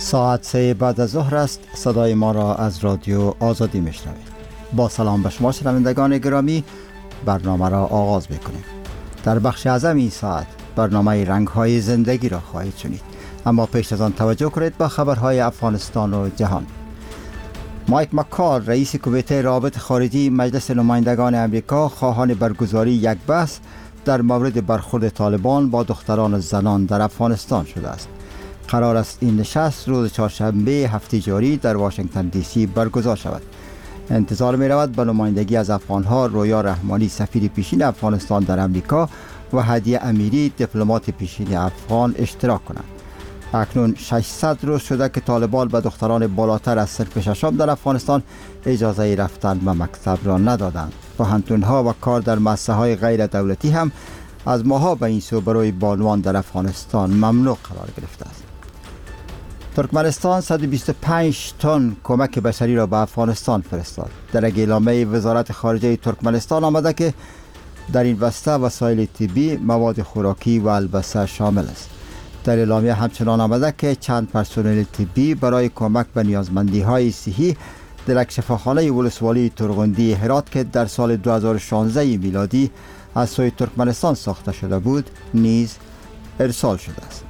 ساعت 3 بعد از ظهر است. صدای ما را از رادیو آزادی میشنوید. با سلام به شما شنوندگان گرامی، برنامه را آغاز میکنیم. در بخش اعظم این ساعت برنامه رنگ‌های زندگی را خواهید شنید، اما پیش از آن توجه کنید به خبرهای افغانستان و جهان. مایک مکال، رئیس کمیته روابط خارجی مجلس نمایندگان امریکا، خواهان برگزاری یک بحث در مورد برخورد طالبان با دختران و زنان در افغانستان شده است. قرار است این نشست روز چهارشنبه هفته جاری در واشنگتن دی سی برگزار شود. انتظار می رود به نمایندگی از افغانها رویا رحمانی، سفیر پیشین افغانستان در امریکا، و هدیه امیری، دیپلمات پیشین افغان، اشتراک کنند. اکنون 600 روز شده که طالبان به دختران بالاتر از صنف ششم در افغانستان اجازه رفتن به مکتب را ندادند. پوهنتون‌ها و کار در مؤسسه‌های غیر دولتی هم از ماها به این سو برای بانوان در افغانستان ممنوع قرار گرفته است. ترکمنستان 125 تن کمک بشری را به افغانستان فرستاد. در اعلامیه وزارت خارجه ترکمنستان آمده که در این بسته وسایل طبی، مواد خوراکی و البسه شامل است. در اعلامیه همچنان آمده که چند پرسنل طبی برای کمک به نیازمندی‌های صحی در یک شفاخانه ولسوالی ترغندی هرات که در سال 2016 میلادی از سوی ترکمنستان ساخته شده بود نیز ارسال شده است.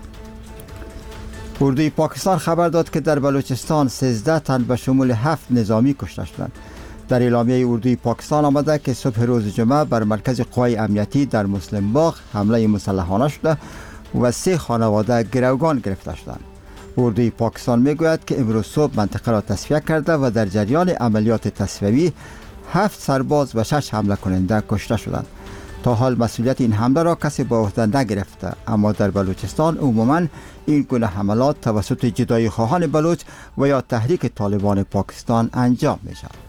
اردوی پاکستان خبر داد که در بلوچستان 13 تن به شمول 7 نظامی کشته شدند. در اعلامیه اردوی پاکستان آمده که صبح روز جمعه بر مرکز قوای امنیتی در مسلم باغ حمله مسلحانه شده و 3 خانواده گروگان گرفته شدند. اردوی پاکستان میگوید که امروز صبح منطقه را تصفیه کرده و در جریان عملیات تصفیوی 7 سرباز و 6 حمله کننده کشته شدند. تا حال مسئولیت این حمله را کسی به عهده نگرفته، اما در بلوچستان عموماً این گونه حملات توسط جدایی خواهان بلوچ و یا تحریک طالبان پاکستان انجام می شود.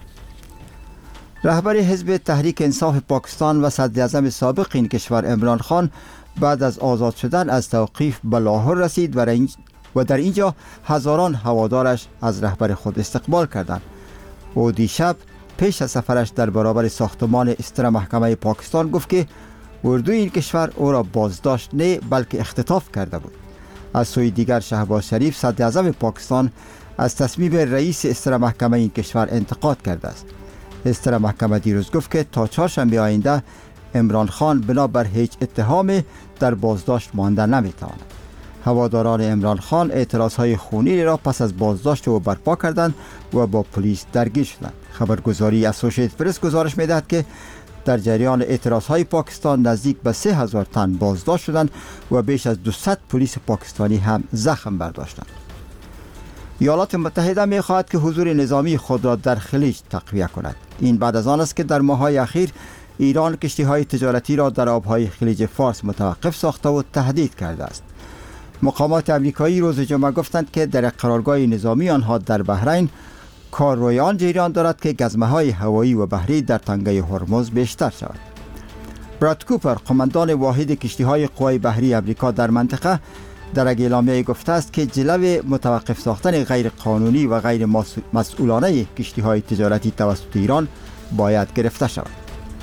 رهبر حزب تحریک انصاف پاکستان و صدر اعظم سابق این کشور عمران خان بعد از آزاد شدن از توقیف به لاهور رسید و در اینجا هزاران هوادارش از رهبر خود استقبال کردند. او دیشب پیش از سفرش در برابر ساختمان استر محکمه پاکستان گفت که اردوی این کشور او را بازداشت نه بلکه اختطاف کرده بود. از سوی دیگر شهباز شریف صدر اعظم پاکستان از تصمیم رئیس استر محکمه این کشور انتقاد کرده است. استر محکمه دیروز گفت که تا چهارشنبه آینده عمران خان بنابر هیچ اتهام در بازداشت مانده نمیتواند. هواداران عمران خان اعتراضهای خونی را پس از بازداشت او برپا کردند و با پلیس درگیر شدند. خبرگزاری اسوسییتد پرس گزارش می‌دهد که در جریان اعتراضهای پاکستان نزدیک به 3000 تن بازداشت شدند و بیش از 200 پلیس پاکستانی هم زخم برداشتند. ایالات متحده می‌خواهد که حضور نظامی خود را در خلیج تقویت کند. این بعد از آن است که در ماه‌های اخیر ایران کشتی‌های تجارتی را در آب‌های خلیج فارس متوقف ساخته و تهدید کرده است. مقامات امریکایی روز جمعه گفتند که در قرارگاه نظامی آنها در بحرین کارروی آن جریان دارد که گزمه‌های هوایی و بحری در تنگه هرمز بیشتر شود. براد کوپر، قماندان واحد کشتی‌های قوای بحری امریکا در منطقه، در اعلامیه گفته است که جلو متوقف ساختن غیر قانونی و غیر مسئولانه کشتی‌های تجارتی توسط ایران باید گرفته شود.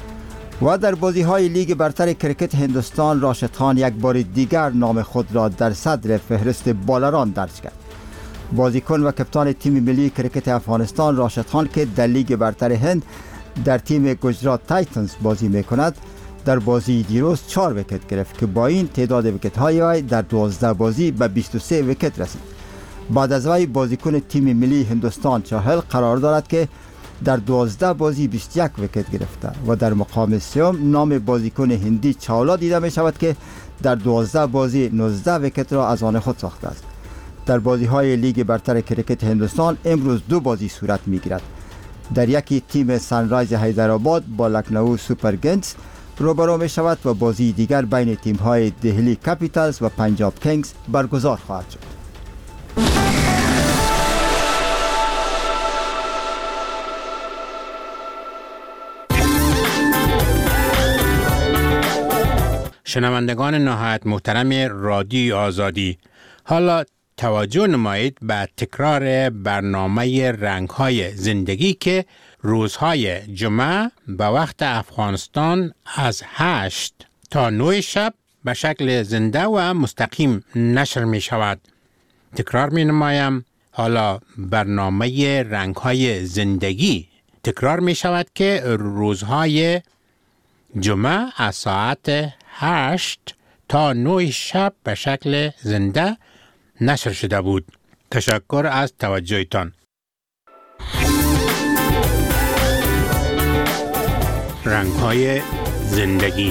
و در بازی‌های لیگ برتر کرکت هندوستان، راشد خان یک بار دیگر نام خود را در صدر فهرست بالران درج کرد. بازیکن و کپتان تیم ملی کرکت افغانستان راشد خان که در لیگ برتر هند در تیم گجرات تایتنز بازی می‌کند، در بازی دیروز 4 ویکت گرفت که با این تعداد ویکت‌های وی در 12 بازی به 23 ویکت رسید. بعد از وی بازیکن تیم ملی هندوستان چاهل قرار دارد که در 12 بازی 21 ویکت گرفته و در مقام سوم نام بازیکن هندی چاولا دیده می شود که در 12 بازی 19 ویکت را از آن خود ساخته است. در بازی‌های لیگ برتر کرکت هندوستان امروز 2 بازی صورت می‌گیرد. در یکی تیم سنرایز حیدرآباد با لکنو سوپر گنز روبرو می شود و بازی دیگر بین تیم‌های دهلی کپیتالز و پنجاب کینگز برگزار خواهد شد. شنوندگان نهایت محترم رادیو آزادی، حالا توجه نمایید به تکرار برنامه رنگ‌های زندگی که روزهای جمعه به وقت افغانستان از 8 تا 9 شب به شکل زنده و مستقیم نشر می شود. تکرار می نمایم حالا برنامه رنگ‌های زندگی تکرار می شود که روزهای جمعه از ساعت 8 تا 9 شب به شکل زنده نشر شده بود. تشکر از توجهتان. رنگ‌های زندگی.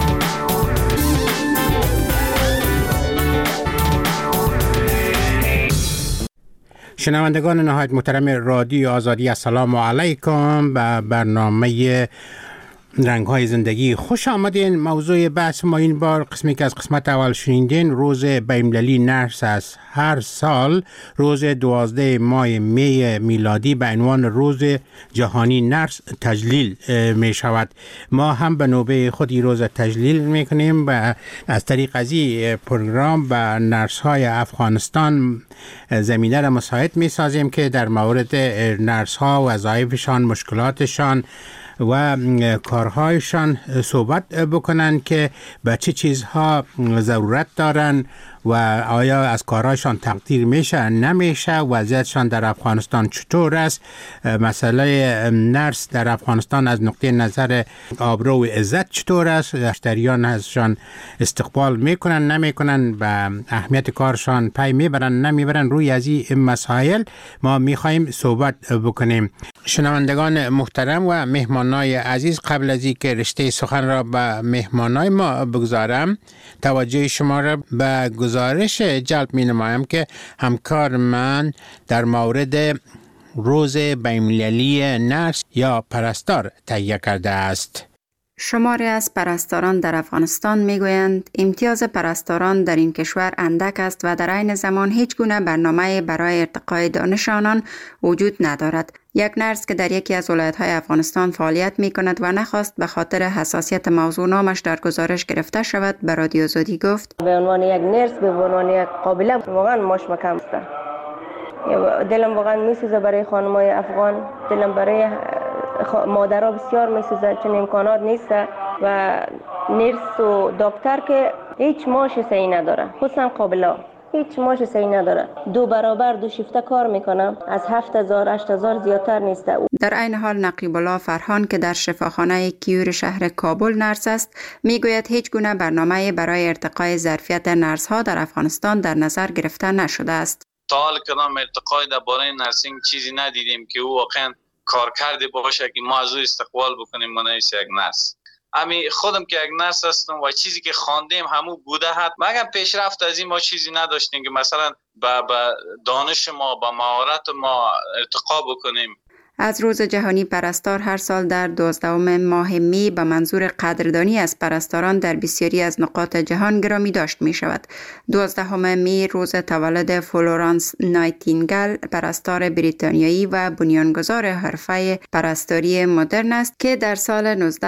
شنوندگان نهایت محترم رادیو آزادی، السلام علیکم. به برنامه رنگ‌های زندگی خوش آمدین. موضوع بحث ما این بار قسمی که از قسمت اول شنیدین روز بین‌المللی نرس است. هر سال روز 12 ماه می میلادی به عنوان روز جهانی نرس تجلیل می شود. ما هم به نوبه خود این روز تجلیل می کنیم و از طریق از این پروگرام به نرس های افغانستان زمینه را مساعد می سازیم که در مورد نرس ها، وظایفشان، مشکلاتشان و کارهایشان صحبت بکنن که به چه چیزها ضرورت دارن و آیا از کارهایشان تقدیر میشه نمیشه، وضعیتشان در افغانستان چطور است، مسئله نرس در افغانستان از نقطه نظر آبرو و عزت چطور است، مشتریان ازشان استقبال میکنن نمیکنن، به اهمیت کارشان پی میبرن نمیبرن. روی از این مسائل ما میخوایم صحبت بکنیم. شنوندگان محترم و مهمانای عزیز، قبل از اینکه رشته سخن را به مهمانای ما بگذارم، توجه شما را به گزارش جلب می نمایم که همکار من در مورد روز بین‌المللی نرس یا پرستار تهیه کرده است. شماری از پرستاران در افغانستان میگویند امتیاز پرستاران در این کشور اندک است و در عین زمان هیچ گونه برنامه برای ارتقای دانش آنان وجود ندارد. یک نرس که در یکی از ولایت‌های افغانستان فعالیت می‌کند و نخواست به خاطر حساسیت موضوع نامش در گزارش گرفته شود به رادیو آزادی گفت: به عنوان یک نرس، به عنوان یک قابله، واقعا مشمکم است. دلم واقعا میسوزه برای خانم‌های افغان، دلم برای مادرها بسیار میسوزه، چون امکانات نیست و نرس و دکتر که هیچ معاش صحیح نداره، خصوصا قابله هیچ معاش صحیح نداره. 2 برابر 2 شیفته کار میکنم، از 7000 8000 زیادتر نیست. در عین حال نقیب الله فرهان که در شفاخانه کیور شهر کابل نرس است میگوید هیچ گونه برنامه برای ارتقای ظرفیت نرس ها در افغانستان در نظر گرفته نشده است. تا حال کدام ارتقای درباره نرسینگ چیزی ندیدیم که او واقعا کار کرده باشه که ما از او استقبال بکنیم. منایس یک نرس، امی خودم که یک نرس هستم و چیزی که خواندیم همو بوده هست، مگر پیشرفت از این ما چیزی نداشتیم که مثلا با دانش ما با مهارت ما ارتقا بکنیم. از روز جهانی پرستار هر سال در 12 ماه می به منظور قدردانی از پرستاران در بسیاری از نقاط جهان گرامی داشت می شود. 12 می روز تولد فلورانس نایتینگل، پرستار بریتانیایی و بنیانگذار حرفه پرستاری مدرن است که در سال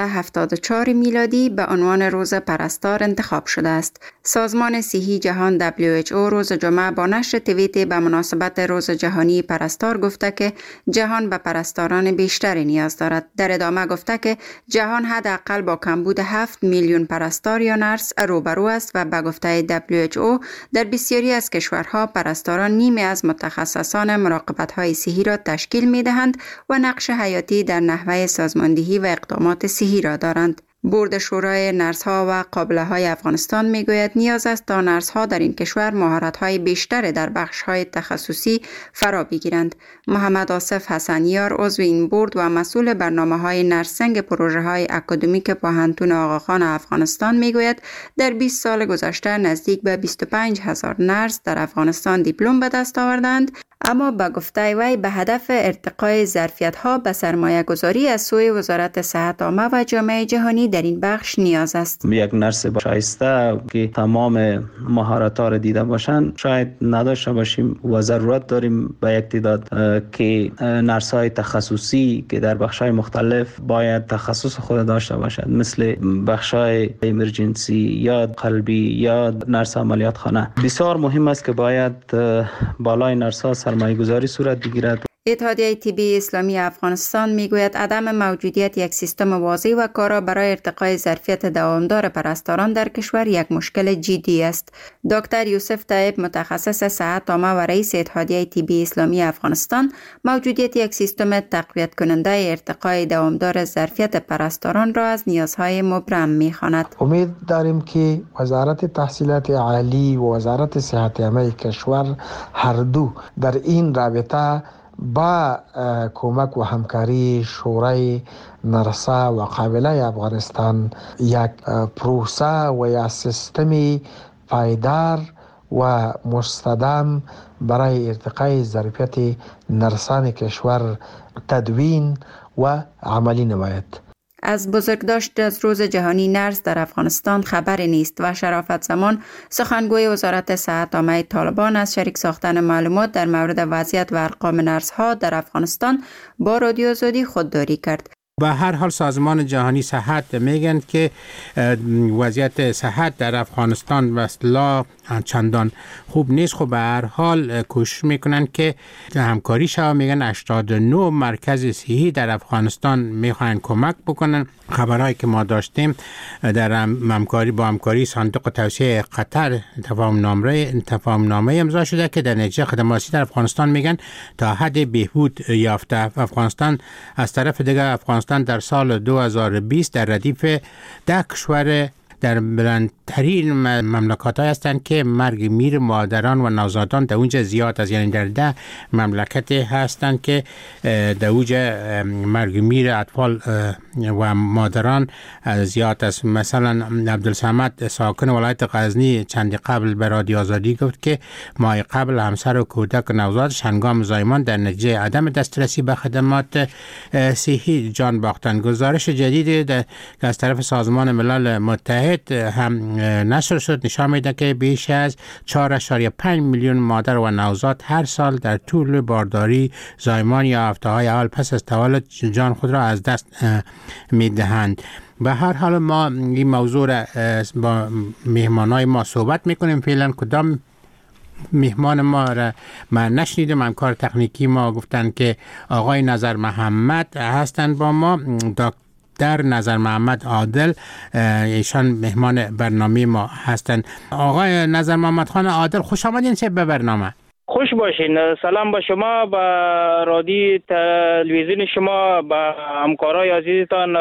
1974 میلادی به عنوان روز پرستار انتخاب شده است. سازمان صحی جهان WHO روز جمعه با نشر توییت به مناسبت روز جهانی پرستار گفته که جهان به پرستاران بیشتری نیاز دارد. در ادامه گفته که جهان حداقل با کمبود 7 میلیون پرستار یا نرس روبرو است و به گفته WHO در بسیاری از کشورها پرستاران نیمی از متخصصان مراقبت‌های صحی را تشکیل می‌دهند و نقش حیاتی در نحوه سازماندهی و اقدامات صحی را دارند. بورد شورای نرس‌ها و قابله‌های افغانستان میگوید نیاز است تا نرس‌ها در این کشور مهارت‌های بیشتر در بخش‌های تخصصی فرا بگیرند. محمد آصف حسنیار عضو این بورد و مسئول برنامه‌های نرسینگ پروژه‌های اکادمیک پوهنتون آقاخان افغانستان میگوید در 20 سال گذشته نزدیک به 25000 نرس در افغانستان دیپلم به دست آوردند، اما به گفته وی به هدف ارتقای ظرفیت‌ها به سرمایه‌گذاری از سوی وزارت صحت عامه و جامعه جهانی در این بخش نیاز است. یک نرس شایسته که تمام مهارت‌ها را دیده باشند شاید نداشته باشیم و ضرورت داریم به یک تعداد که نرس‌های تخصصی که در بخش‌های مختلف باید تخصص خود داشته باشد، مثل بخش‌های ایمرجنسی یا قلبی یا نرس عملیات خانه. بسیار مهم است که باید بالای نرس‌ها سرمایه‌گذاری صورت بگیرد. اتحادیه طبی اسلامی افغانستان میگوید عدم موجودیت یک سیستم واضح و کارا برای ارتقای ظرفیت دوامدار پرستاران در کشور یک مشکل جدی است. دکتر یوسف طیب، متخصص صحت عامه و رئیس اتحادیه طبی اسلامی افغانستان، موجودیت یک سیستم تقویت کننده ارتقای دوامدار ظرفیت پرستاران را از نیازهای مبرم می‌خواند. امید داریم که وزارت تحصیلات عالی و وزارت صحت عامه کشور هر دو در این رابطه با کمک و همکاری شورای نرسا و قابله افغانستان یک پروسه و یا سیستمی پایدار و مستدام برای ارتقای ظرفیت نرسان کشور تدوین و عملی نماید. از بزرگداشت از روز جهانی نرس در افغانستان خبری نیست و شرافت زمان، سخنگوی وزارت صحت عامه طالبان، از شریک ساختن معلومات در مورد وضعیت و ارقام نرس ها در افغانستان با رادیو آزادی خودداری کرد. به هر حال سازمان جهانی صحت میگن که وضعیت صحت در افغانستان و اصلا چندان خوب نیست. خب به هر حال کوشش میکنن که همکاری شود. میگن 89 مرکز صحی در افغانستان میخواین کمک بکنن. خبرهایی که ما داشتیم در همکاری صندوق توسعه قطر تفاهم نامه امضا شده که در نتیجه خدماتی در افغانستان میگن تا حد بهبود یافته. افغانستان از طرف دیگر، افغانستان در سال 2020 در ردیف 10 کشور در بلندترین مملکت های هستند که مرگ میر مادران و نوزادان در اونجا زیاد است. یعنی در 10 مملکت هستند که در اونجا مرگ میر اطفال و مادران زیاد است. مثلا عبدالصمد ساکن ولایت غزنی چندی قبل به رادیو آزادی گفت که ماه قبل همسر و کودک و نوزادش هنگام زایمان در نتیجه عدم دسترسی به خدمات صحی جان باختند. گزارش جدیدی که از طرف سازمان ملل متحد هم نشر شد نشان میده که بیش از 4.5 میلیون مادر و نوزاد هر سال در طول بارداری، زایمان یا هفته‌های اول پس از تولد جان خود را از دست میدهند. به هر حال ما این موضوع را با مهمانای ما صحبت میکنیم. فعلا کدام مهمان ما را من نشنیدم. همکار تکنیکی ما گفتن که آقای نظر محمد هستند با ما. در نظر محمد عادل، ایشان مهمان برنامه ما هستند. آقای نظر محمد خان عادل، خوش آمدین به برنامه. خوش باشین. سلام به شما، به رادیو تلویزیون شما، به همکارای عزیزتان،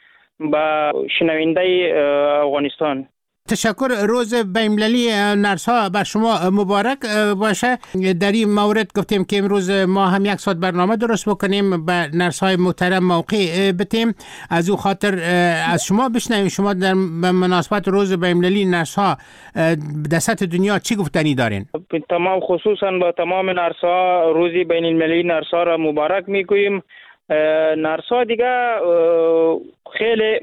به شنونده افغانستان. تشکر. روز بین‌المللی نرس ها بر شما مبارک باشه. در این مورد گفتیم که امروز ما هم 1 ساعت برنامه درست بکنیم، به نرس های محترم موقع بتیم. از او خاطر از شما بشنویم، شما در مناسبت روز بین‌المللی نرس ها در سطح دنیا چی گفتنی دارین؟ تمام خصوصا با تمام نرس ها روز بین‌المللی نرس ها را مبارک میگوییم. نرسا دیگه خیلی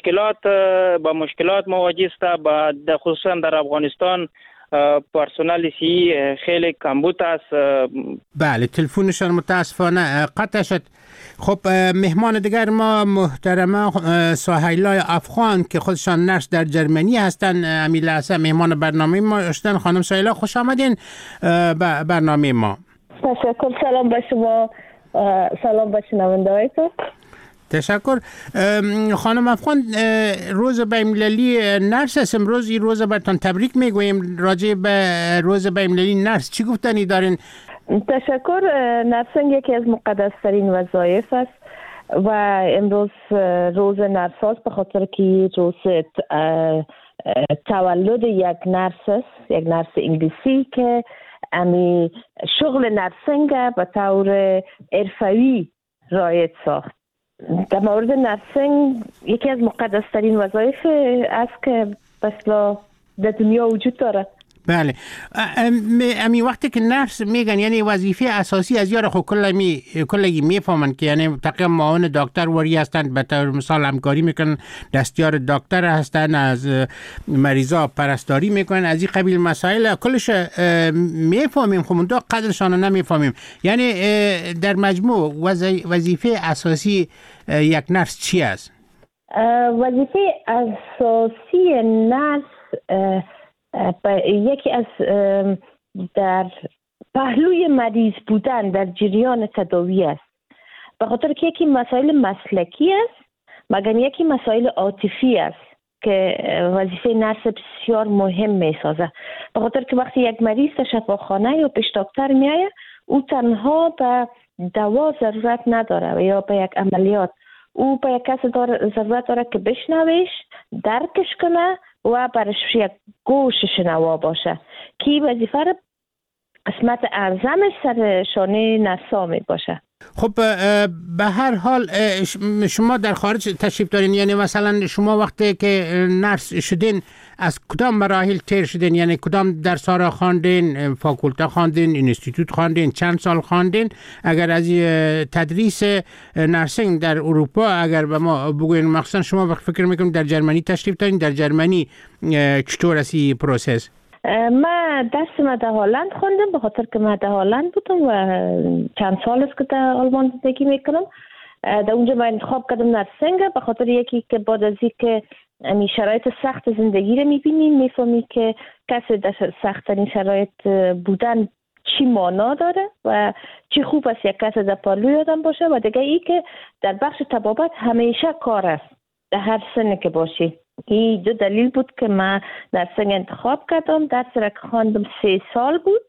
با مشکلات مواجه است. خصوصا در افغانستان پرسنل صحی خیلی کمبود است. بله، تلفنشان متاسفانه قطع شد. خب مهمان دیگر ما محترمه سهیلا افغان که خودشان نرس در جرمنی هستن، امیل حسن مهمان برنامه ما هستن. خانم سهیلا خوش آمدین به برنامه ما. تشکر. سلام به شما، سلام به شنونده‌هایتان. تشکر. خانم افغان، روز بین‌المللی نرس است امروز. این روز براتون تبریک میگوییم. راجع به روز بین‌المللی نرس چی گفتنی دارین؟ تشکر. نرسینگ یکی از مقدس‌ترین وظایف است و امروز روز نرس است، به خاطر که روز تولد یک نرس است، یک نرس انگلیسی که امی شغل نرسینگ به طور حرفه‌ای رایج ساخت. در مورد نرسینگ یکی از مقدس‌ترین وظایف است که مثلا در دنیا وجود داره. بله. امی وقتی که نرس میگن یعنی وظیفه اساسی از یار خود کلگی میفهمن که یعنی تقریبا معاون دکتر وری هستند، به طور مثال همکاری میکنن، دستیار دکتر هستند، از مریضا پرستاری میکنن، از این قبیل مسائل کلش میفهمیم. خب اونجا قدرشان رو نمیفهمیم. یعنی در مجموع وظیفه اساسی یک نرس چی است؟ وظیفه اساسی نرس یکی از در پهلوی مریض بودن در جریان تداوی است، به خاطر که یکی مسائل مسلکی است مگر یکی مسائل عاطفی است که وظیفه نرس بسیار مهم می سازه. به خاطر که وقتی یک مریض در شفاخانه یا پیش دکتر می آید، او تنها به دوا ضرورت نداره یا به یک عملیات، او به یک کس ضرورت داره که بشنویش، درکش کنه و برش یک گوش شنوا باشه که وظیفه را قسمت اعظم سر شانه نرسا می باشه. خب به هر حال شما در خارج تشریف دارین، یعنی مثلا شما وقتی که نرس شدین از کدام مراحل تیر شدین؟ یعنی کدام درس‌ها را خواندین، فاکولته خواندین، اینستیتوت خواندین، چند سال خواندین؟ اگر از تدریس نرسینگ در اروپا اگر به ما بگوین، مخصوصا شما وقت فکر میکنم در جرمنی تشریف دارین، در جرمنی چطور است این پروسس؟ من درس در هلند خوندم، به خاطر که من در هلند بودم و چند سال است که در آلمان زندگی میکنم. در اونجا من انتخاب کردم نرسینگ، به خاطر یکی که بعد از اینکه شرایط سخت زندگی رو میبینیم میفهمی که کسی در سخت‌ترین شرایط بودن چی معنا داره و چی خوب است یک کسی در پالوی آدم باشه. و دیگه ای که در بخش طبابت همیشه کار است در هر سنی که باشی. این دو دلیل بود که من نرسینگ انتخاب کردم. درس را که خواندم 3 سال بود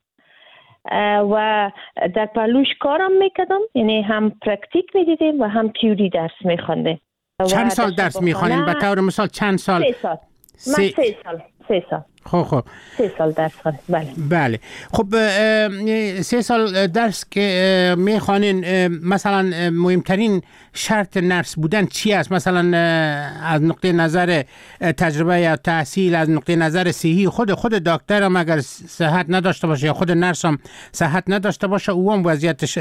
و در پالوش کارم میکردم، یعنی هم پرکتیک میدیدیم و هم تیوری درس میخواندیم. چند سال درس میخوانین؟ به طور مثال چند سال؟ 3 سال. من 3 سال. خب 3 سال درس خوانم. بله. خب 3 سال درس که میخوانین، مثلا مهمترین شرط نرس بودن چی است؟ مثلا از نقطه نظر تجربه یا تحصیل، از نقطه نظر صحی، خود دکتر هم اگر صحت نداشته باشه یا خود نرس هم صحت نداشته باشه، او هم وضعیتش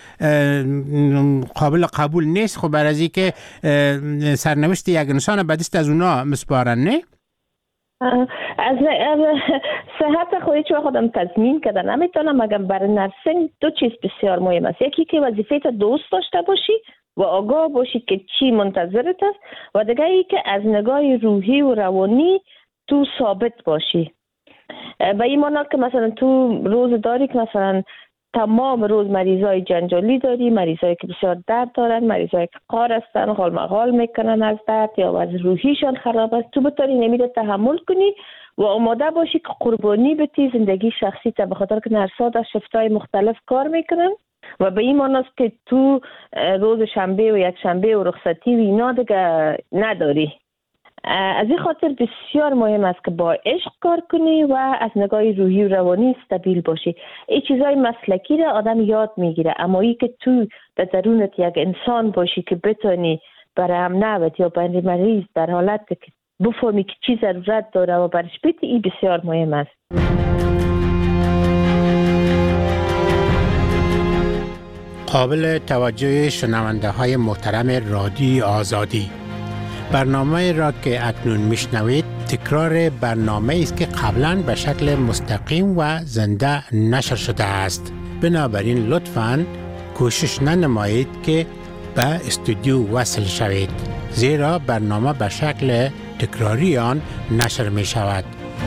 قابل قبول نیست. خب برای از این که سرنوشت یک انسان به دست از اونا مسپارن، نه؟ از صحت خودی چون خودم تضمین کرده نمیتونم، مگر برای نرسینگ 2 چیز بسیار مهم است. یکی که وظیفه تا دوست داشته باشی و آگاه باشی که چی منتظرت است، و دیگه ای که از نگاه روحی و روانی تو ثابت باشی. به این معنی که مثلا تو روز داری که مثلا تمام روز مریضای جنجالی داری، مریضایی که بسیار درد دارن، مریضایی که قار هستن، غال مغال میکنن از درد یا از روحیشان خراب است، تو بتاری نمیده تحمل کنی و آماده باشی که قربانی بتی زندگی شخصی تا، به خاطر که نرسا در شفتای مختلف کار میکنن و به این معنی است که تو روز شنبه و یک شنبه و رخصتی و اینا دیگه نداری. از این خاطر بسیار مهم است که با عشق کار کنی و از نگاه روحی و روانی استابیل باشی. این چیزای مسلکی را آدم یاد میگیره، اما ای که تو در درونت یک انسان باشی که بتونی برای هم نوت یا برای مریض در حالت که بفهمی که چی ضرورت داره و برش بیتی، این بسیار مهم است. قابل توجه شنونده های محترم رادیو آزادی، برنامه را که اکنون میشنوید تکرار برنامه است که قبلا به شکل مستقیم و زنده نشر شده است. بنابراین لطفاً کوشش ننمایید که به استودیو وصل شوید، زیرا برنامه به شکل تکراری آن نشر می شود.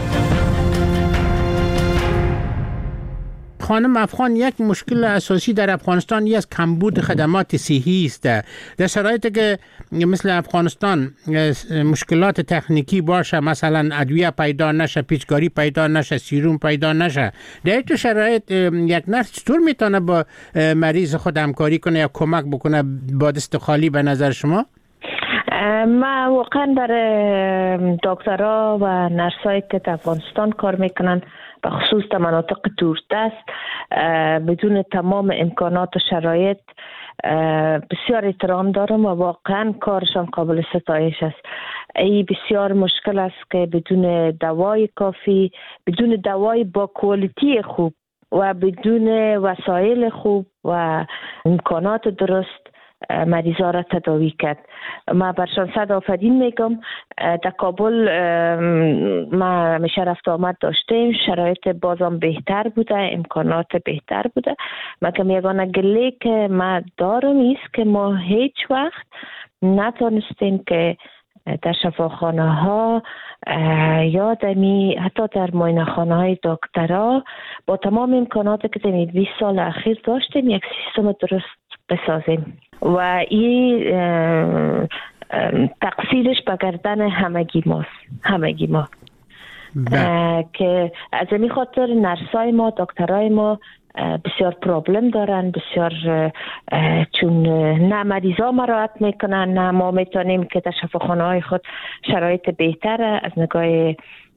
خانم افغان، یک مشکل اساسی در افغانستان از کمبود خدمات صحی است. در شرایطی که مثل افغانستان مشکلات تکنیکی باشه، مثلا ادویه پیدا نشه، پیچکاری پیدا نشه، سیروم پیدا نشه، در این شرایط یک نرس چطور میتونه با مریض خود همکاری کنه یا کمک بکنه با دست خالی به نظر شما؟ ما واقعا برای دکترها و نرسایی که در افغانستان کار میکنن، به خصوص در مناطق دوردست، بدون تمام امکانات و شرایط بسیار احترام دارم و واقعا کارشان قابل ستایش است. این بسیار مشکل است که بدون دوای کافی، بدون دوای با کوالیتی خوب و بدون وسایل خوب و امکانات درست مریضا را تداوی کرد. ما برشان صد آفرین میگم. در کابل ما همیشه رفت آمد داشتیم، شرایط بازم بهتر بوده، امکانات بهتر بوده. مگم یگانه گله که ما دارم ایست که ما هیچ وقت نتونستیم که در شفاخانه ها یا حتی در معاینه خانه های دکترها با تمام امکاناتی که در 20 سال اخیر داشتیم یک سیستم درست بسازیم و این تقصیرش به گردن همگی ما که از این خاطر نرسای ما دکترای ما بسیار پرابلم دارن، بسیار چون نه مریضا مراعات میکنن نه ما میتونیم که در شفاخانه های خود شرایط بهتر از نگاه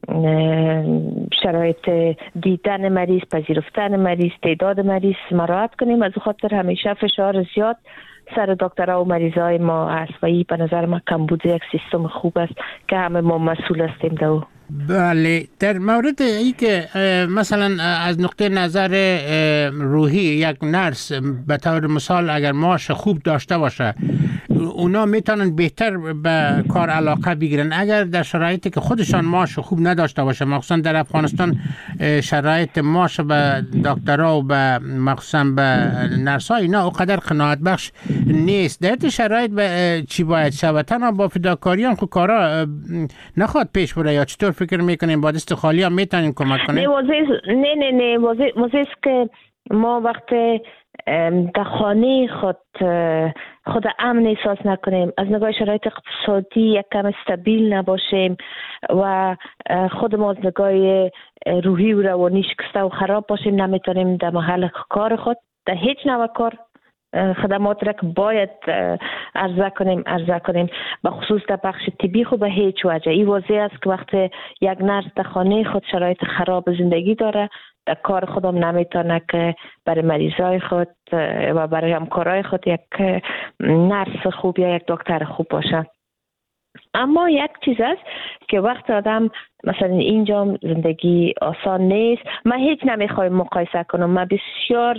شرایط دیدن مریض، پذیرفتن مریض، تعداد مریض مراعات کنیم. از خاطر همیشه فشار زیاد سر دکترها و مریضای ما است و این به نظر من کمبود یک سیستم خوب است که همه ما مسئول هستیم در او. بله، در مورد ای که مثلا از نقطه نظر روحی یک نرس به طور مثال اگر معاش خوب داشته باشه اونا میتونن بهتر به کار علاقه بگیرن. اگر در شرایطی که خودشان معاش خوب نداشته باشه، مخصوصا در افغانستان شرایط معاش به دکترها و به مخصوصا به نرس‌ها اینا اونقدر قناعت بخش نیست. در این شرایط چی باید شود؟ تنها با فداکاریان خود کارا نخواد پیش بره یا چطور فکر میکنیم با دست خالی هم میتونیم کمک کنیم؟ نه واضح است که ما وقتی در خانه خود امن احساس نکنیم، از نگاه شرایط اقتصادی یک کم استابیل نباشیم و خود ما از نگاه روحی و روانی شکسته و خراب باشیم، نمیتونیم در محل کار خود در هیچ نوع کار خدمات را که باید عرضه کنیم به خصوص در بخش طبی خود به هیچ وجه. این واضح است که وقتی یک نرس در خانه خود شرایط خراب زندگی داره، در کار خودم نمیتونه که برای مریضای خود و برای همکارای خود یک نرس خوب یا یک دکتر خوب باشه. اما یک چیز است که وقت آدم مثلا اینجا زندگی آسان نیست. من هیچ نمیخوایم مقایسه کنم، من بسیار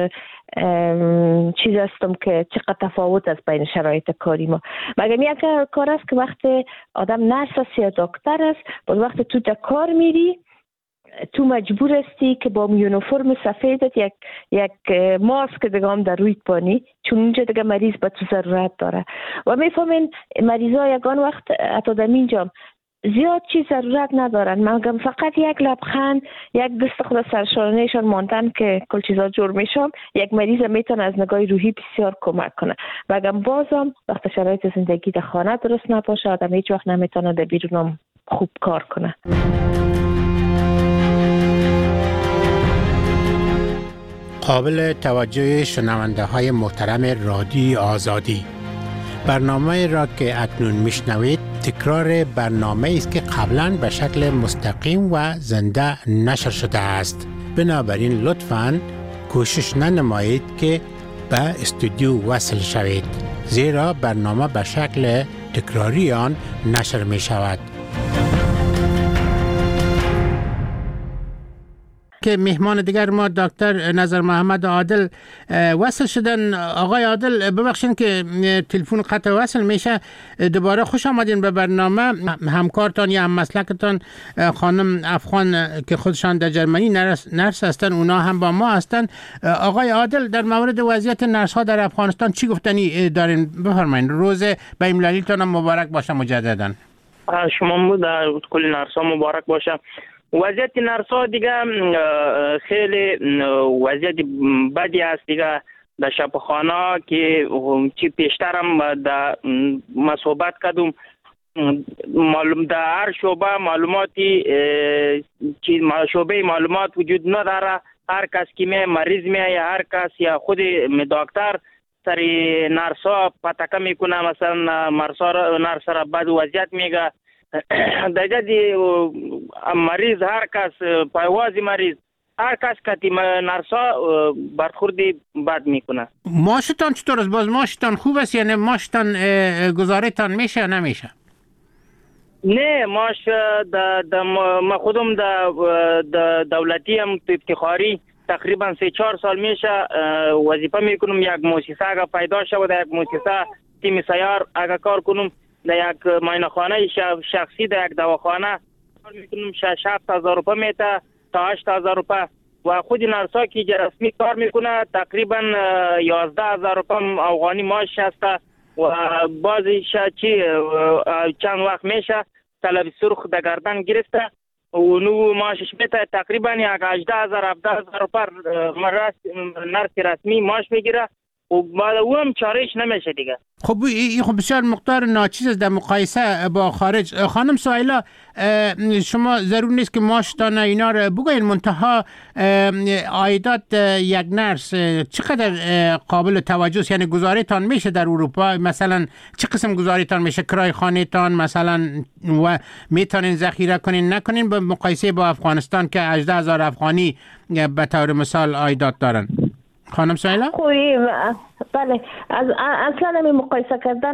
چیز هستم که چقدر تفاوت است بین شرایط کاری ما. مگر یک کار است که وقتی آدم نرس است یا دکتر است، باز وقتی تو در کار میری تو مجبور هستی که با یونیفرم سفیدت یک ماسک دیگه هم در روی پانی، چون اینجا دیگه مریض به تو ضرورت داره و میفهمین مریضا یگان وقت حتی در اینجا زیاد چیز ضرورت ندارن، مگم فقط یک لبخند، یک دست خود سرشانهشان ماندن که کل چیزا جور میشم، یک مریض میتونه از نگاه روحی بسیار کمک کنه. مگم بازم وقت شرایط زندگی در خانه درست نباشه آدم هیچ وقت نمیتونه در بیرونم خوب کار کنه. قابل توجه شنونده های محترم رادیوی آزادی، برنامه را که اکنون میشنوید تکرار برنامه است که قبلا به شکل مستقیم و زنده نشر شده است. بنابراین لطفاً کوشش ننمایید که به استودیو وصل شوید، زیرا برنامه به شکل تکراری آن نشر می شود. که مهمان دیگر ما دکتر نظر محمد عادل وصل شدن. آقای عادل ببخشید که تلفن قطع وصل میشه. دوباره خوش آمدین به برنامه. همکارتان یا هم مسلکتان خانم افغان که خودشان در جرمنی نرس هستن، اونا هم با ما هستن. آقای عادل در مورد وضعیت نرس ها در افغانستان چی گفتنی دارین؟ بفرمایید. روز بین المللیتان مبارک باشه مجددا. شما در کل نرس ها مبارک باشه. وضعیت نرس‌ها دیگه خیلی وضعیت بدی است دیگه در شفاخانه که چی پیشترم در صحبت کردم، معلوم در هر شعبه معلوماتی شعبه معلومات وجود نداره. هر کس که مریض یا هر کس یا خود دکتر سر نرس‌ها پتکه میکنه، مثلا نرس را بد وضعیت میگه در مریض، هر کس پایوازی مریض، هر کس که نرسا برخوردی بد میکنه. معاشتان چطور است؟ باز معاشتان خوب است یا نه؟ معاشتان گزارتان میشه یا نمیشه؟ نه، معاش ما خودم در دولتی هم افتخاری تقریبا 3-4 سال میشه وظیفه میکنم. یک مؤسسه اگه پیدا شود، یک مؤسسه تیم سیار اگه کار کنم، در یک معاینه خانه شخصی، در یک دواخانه کار میکنم، 6,000 روپیه میته تا 8,000 روپیه و خود نرسا که رسمی کار میکنه تقریبا 11,000 روپیه افغانی معاش هست و بعضی چند وقت میشه طلب سرخ در گردن گرفته و نو معاشش میته تقریبا 18,000-17,000 پر نرس رسمی معاش میگیره و بعد او هم چارهش نمیشه دیگه. خب این خب بسیار مقدار ناچیز است در مقایسه با خارج. خانم سهیلا، شما ضرور نیست که معاشتان اینا رو بگوین، منتها عایدات یک نرس چقدر قابل توجه است؟ یعنی گزارتان میشه در اروپا مثلا چه قسم گزارتان میشه؟ کرای خانه تان مثلا و میتونین ذخیره کنین نکنین به مقایسه با افغانستان که 18,000 افغانی به طور مثال عایدات دارن؟ خانم سهیلا؟ بله، اصلا نمی مقایسه کردن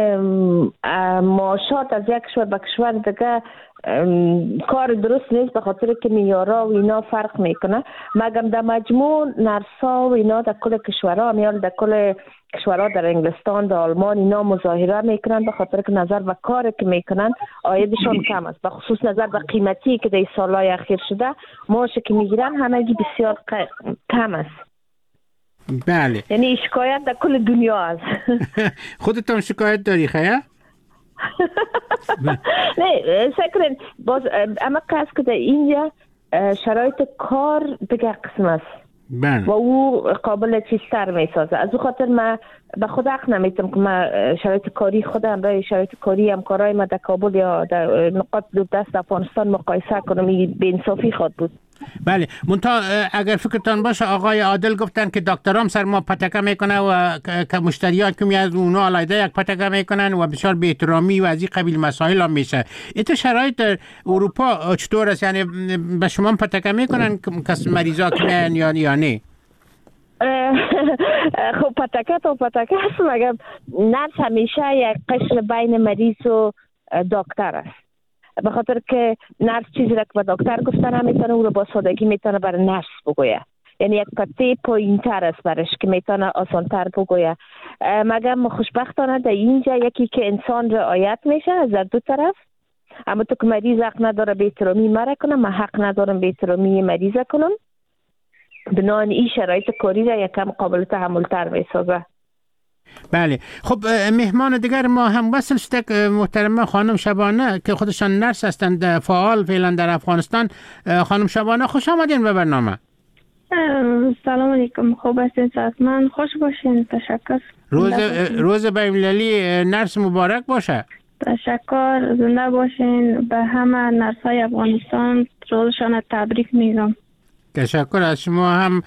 معاشات از یک کشور به کشور دیگه کار درست نیست، به خاطر که معیارها و اینا فرق میکنه. مگم در مجموع نرسا و اینا در کل کشورها میال در کل کشورها در انگلستان در آلمان اینا مظاهره میکنن به خاطر که نظر به کاری که میکنن عایدشون کم است، به خصوص نظر به قیمتی که در سالهای اخیر شده معاشی که میگیرن همگی بسیار کم است. بله، یعنی شکایت در کل دنیا است. خودتون شکایت داری خیلی؟ نه سکرین باز اما قصد که در اینجا شرایط کار دیگه قسم است و او قابل چیزتر میسازه. از او خاطر من به خود حق نمیتونم که من شرایط کاری خودم برای شرایط کاری همکارای من در کابل یا در نقاط دو دست افغانستان مقایسه کنم. این بی‌انصافی خود بود. بله، منتها اگر فکرتان باشه آقای عادل گفتن که دکترام سر ما پتکه میکنه و که مشتریان که از اونا علیده یک پتکه میکنن و بسیار بی احترامی و از این قبیل مسائل هم میشه. این شرایط اروپا چطور است؟ یعنی به شما پتکه میکنن کس مریضا که میان یا نه؟ خب پتکه تو پتکه است، مگر نرس همیشه یک قشر بین مریض و دکتر است. به خاطر که نرس چیزی را که به دکتر گفتن نمیتونه او رو با سادگی میتونه برای نرس بگویه، یعنی یک پته پایین تر است برش که میتونه آسان تر بگویه. مگر خوشبختانه در اینجا یکی که انسان رعایت میشه از دو طرف، اما تو که مریض حق نداره به احترامی مرا کنم، من حق ندارم به احترامی مریض کنم. بنابراین این شرایط کاری را یکم قابل تحمل تر میسازه. بله، خب مهمان دیگر ما هم وصل شده محترمه خانم شبانه که خودشان نرس هستند، فعال فعلا در افغانستان. خانم شبانه خوش آمدین به برنامه. سلام علیکم، خوب هستین؟ صحتمند خوش باشین. تشکر. روز بین‌المللی نرس مبارک باشه. تشکر، زنده باشین. به همه نرس‌های افغانستان روزشان تبریک میگم. تشکر از شما هم.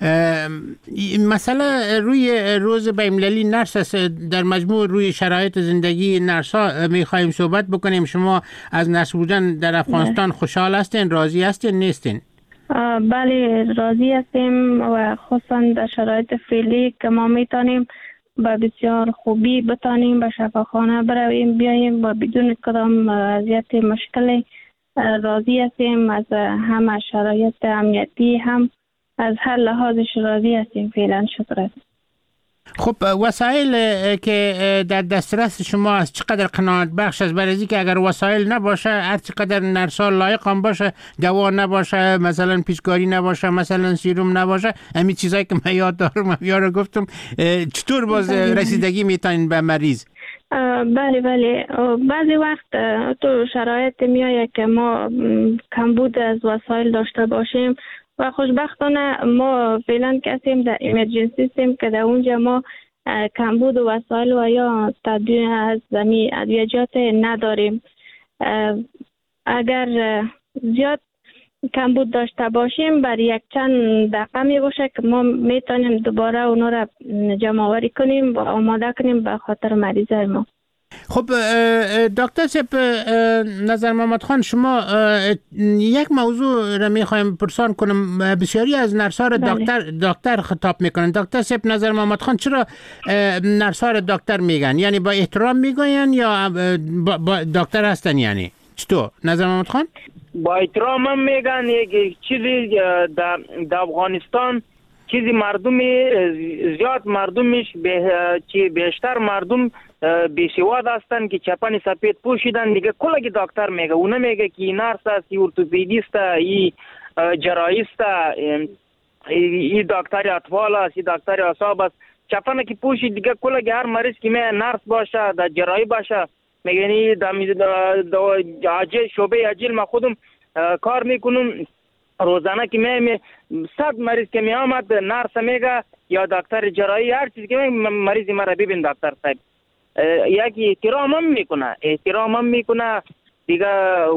مسئله روی روز بین‌المللی نرس است. در مجموع روی شرایط زندگی نرس‌ها می‌خوایم صحبت بکنیم. شما از نرس بودن در افغانستان خوشحال هستین؟ راضی هستین؟ نیستین؟ بله راضی هستیم و خصوصا در شرایط فعلی که ما میتونیم با بسیار خوبی بتانیم به شفاخانه برویم بیاییم و بدون کدام اذیت مشکلی. راضی هستیم از همه شرایط امنیتی، هم از هر لحاظش راضی هستیم فعلا. شکر. خب وسایل که در دسترس شما از چقدر قناعت بخش است؟ برای اینکه اگر وسایل نباشه هر چقدر نرسا لایق هم باشه، دوا نباشه، مثلا پیچکاری نباشه، مثلا سیروم نباشه، همین چیزایی که من یاد دارم یارو گفتم، چطور باز رسیدگی میتونین به مریض؟ بله بعضی وقت تو شرایط میایه که ما کمبود از وسایل داشته باشیم و خوشبختانه ما فعلا کسیم در ایمرجنسی سیم که در اونجا ما کمبود وسایل و یا تدوین از زمین ادویجات نداریم. اگر زیاد کمبود داشته باشیم بر یک چند دقیقه می باشه که ما میتونیم دوباره اونا را جمع آوری کنیم و آماده کنیم به خاطر مریضای ما. خب دکتر صاحب نظر محمد خان، شما یک موضوع را میخوایم پرسان کنم. بسیاری از نرس‌ها را دکتر خطاب میکنن. دکتر صاحب نظر محمد خان چرا نرس‌ها را دکتر میگن؟ یعنی با احترام میگن یا با دکتر هستن؟ یعنی چطور نظر محمد خان؟ با احترام هم میگن. یک چیزی در افغانستان چیزی مردمی زیاد مردمش بیشتر مردم بیسواد هستن که چپن سفید پوشیدن دیگه کلگی دکتر میگه. اون میگه که نرس است، ارتوپدیست، ای جراحیست، ای دکتر اطفال است، ای دکتر اعصاب است. چپنه که پوشی دیگه کل هر مریض که می نرس باشه در جراحی باشه میگنی در شعبه عاجل ما خودم کار میکنم روزانه که می 100 مریض که می آمد نرس میگه یا دکتر جراحی هر چیزی که مریض مرا ببین دکتر صاحب یکی احترام هم میکنه دیگه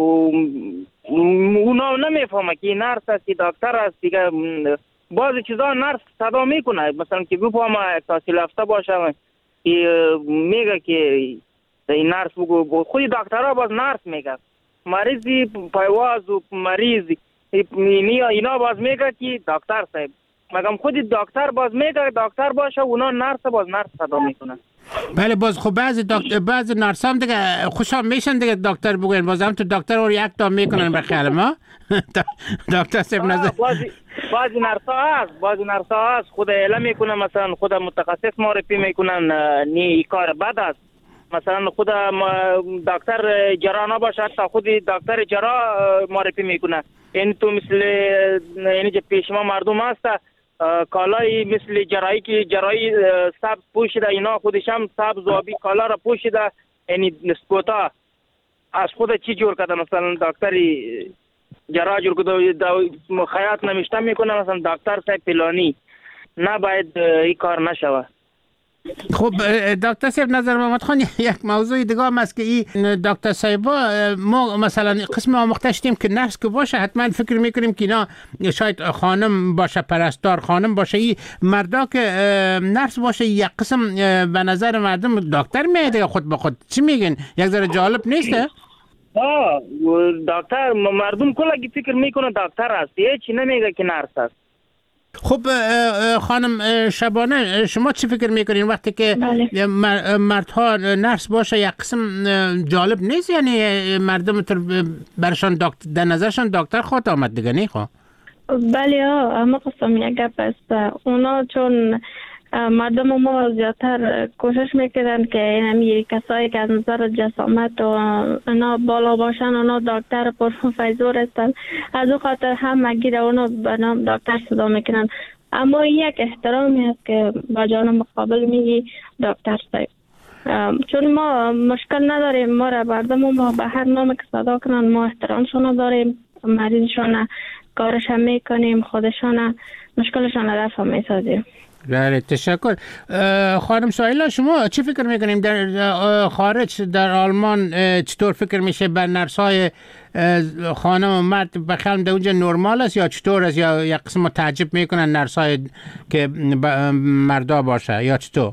اونا نمیفهمه که نرس است که دکتر است دیگه بعضی چیزا نرس صدا میکنه مثلا که بفهمه تحصیل یافته باشه میگه که این نرس بگو خود دکترها باز نرس میگه مریضی پیواز و مریضی اینا باز میگه که دکتر صاحب مگم خود دکتر باز میگه دکتر باشه اونا نرس باز نرس صدا میکنه. بله باز خب بعضی نرس هم دیگه خوشحال میشن دیگه دکتر بگوین باز هم تو دکتر رو یک تا میکنن به خیال ما دکتر صاحب نظر بعضی نرس ها هست خود اعلام میکنن مثلا خود متخصص معرفی میکنن نی کار بد است مثلا خود دکتر جراح نباشه حتی خود دکتر جراح معرفی میکنه این تو مثل اینی که پیش ما مردم هست کالای مثل جراحی که جراحی سبز پوشیده اینا خودش هم سبز و آبی کالا را پوشیده یعنی نسکوتا از خود چی جور کرده مثلا دکتری جراح جور کرده خیاط نمیشته میکنه مثلا دکتر صاحب فلانی نباید این کار نشوه. خب دکتر صاحب نظر محمد خان یک موضوع دیگه هم است که این دکتر صاحبا ما مثلا قسم آموخته شدیم که نفس که باشه حتما فکر میکنیم که اینا شاید خانم باشه پرستار خانم باشه این مردا که نفس باشه یک قسم به نظر مردم دکتر میاد خود به خود چی میگن یک ذره جالب نیسته؟ دکتر مردم کلا فکر میکنه دکتر است هیچ نمیگه که نرس است. خب خانم شبانه شما چی فکر میکنین وقتی که مردها نرس باشه یک قسم جالب نیست یعنی مردم برشان در نظرشان دکتر خود آمد دیگه نه خب؟ بله اما قسم یک گپ است اونا چون مردم ما زیادتر کوشش میکردن که این کسایی که از نظر جسامت و اونا بالا باشن اونا دکتر پرفیزور هستن از او خاطر هم مگیر اونا به نام دکتر صدا میکنن اما یک احترامی هست که با جان مقابل میگی دکتر صاحب چون ما مشکل نداریم ما را مردم ما به هر نام که صدا کنن ما احترامشون داریم مریضشون کارش هم میکنیم خودشون مشکلشون رفع میسازیم. بله تشکر. خانم سایلا شما چی فکر میکنیم در خارج در آلمان چطور فکر میشه بر نرس‌های خانم و مرد بخیال در اونجا نرمال است یا چطور است یا یک قسم تعجب میکنن نرس‌های که مردا باشه یا چطور؟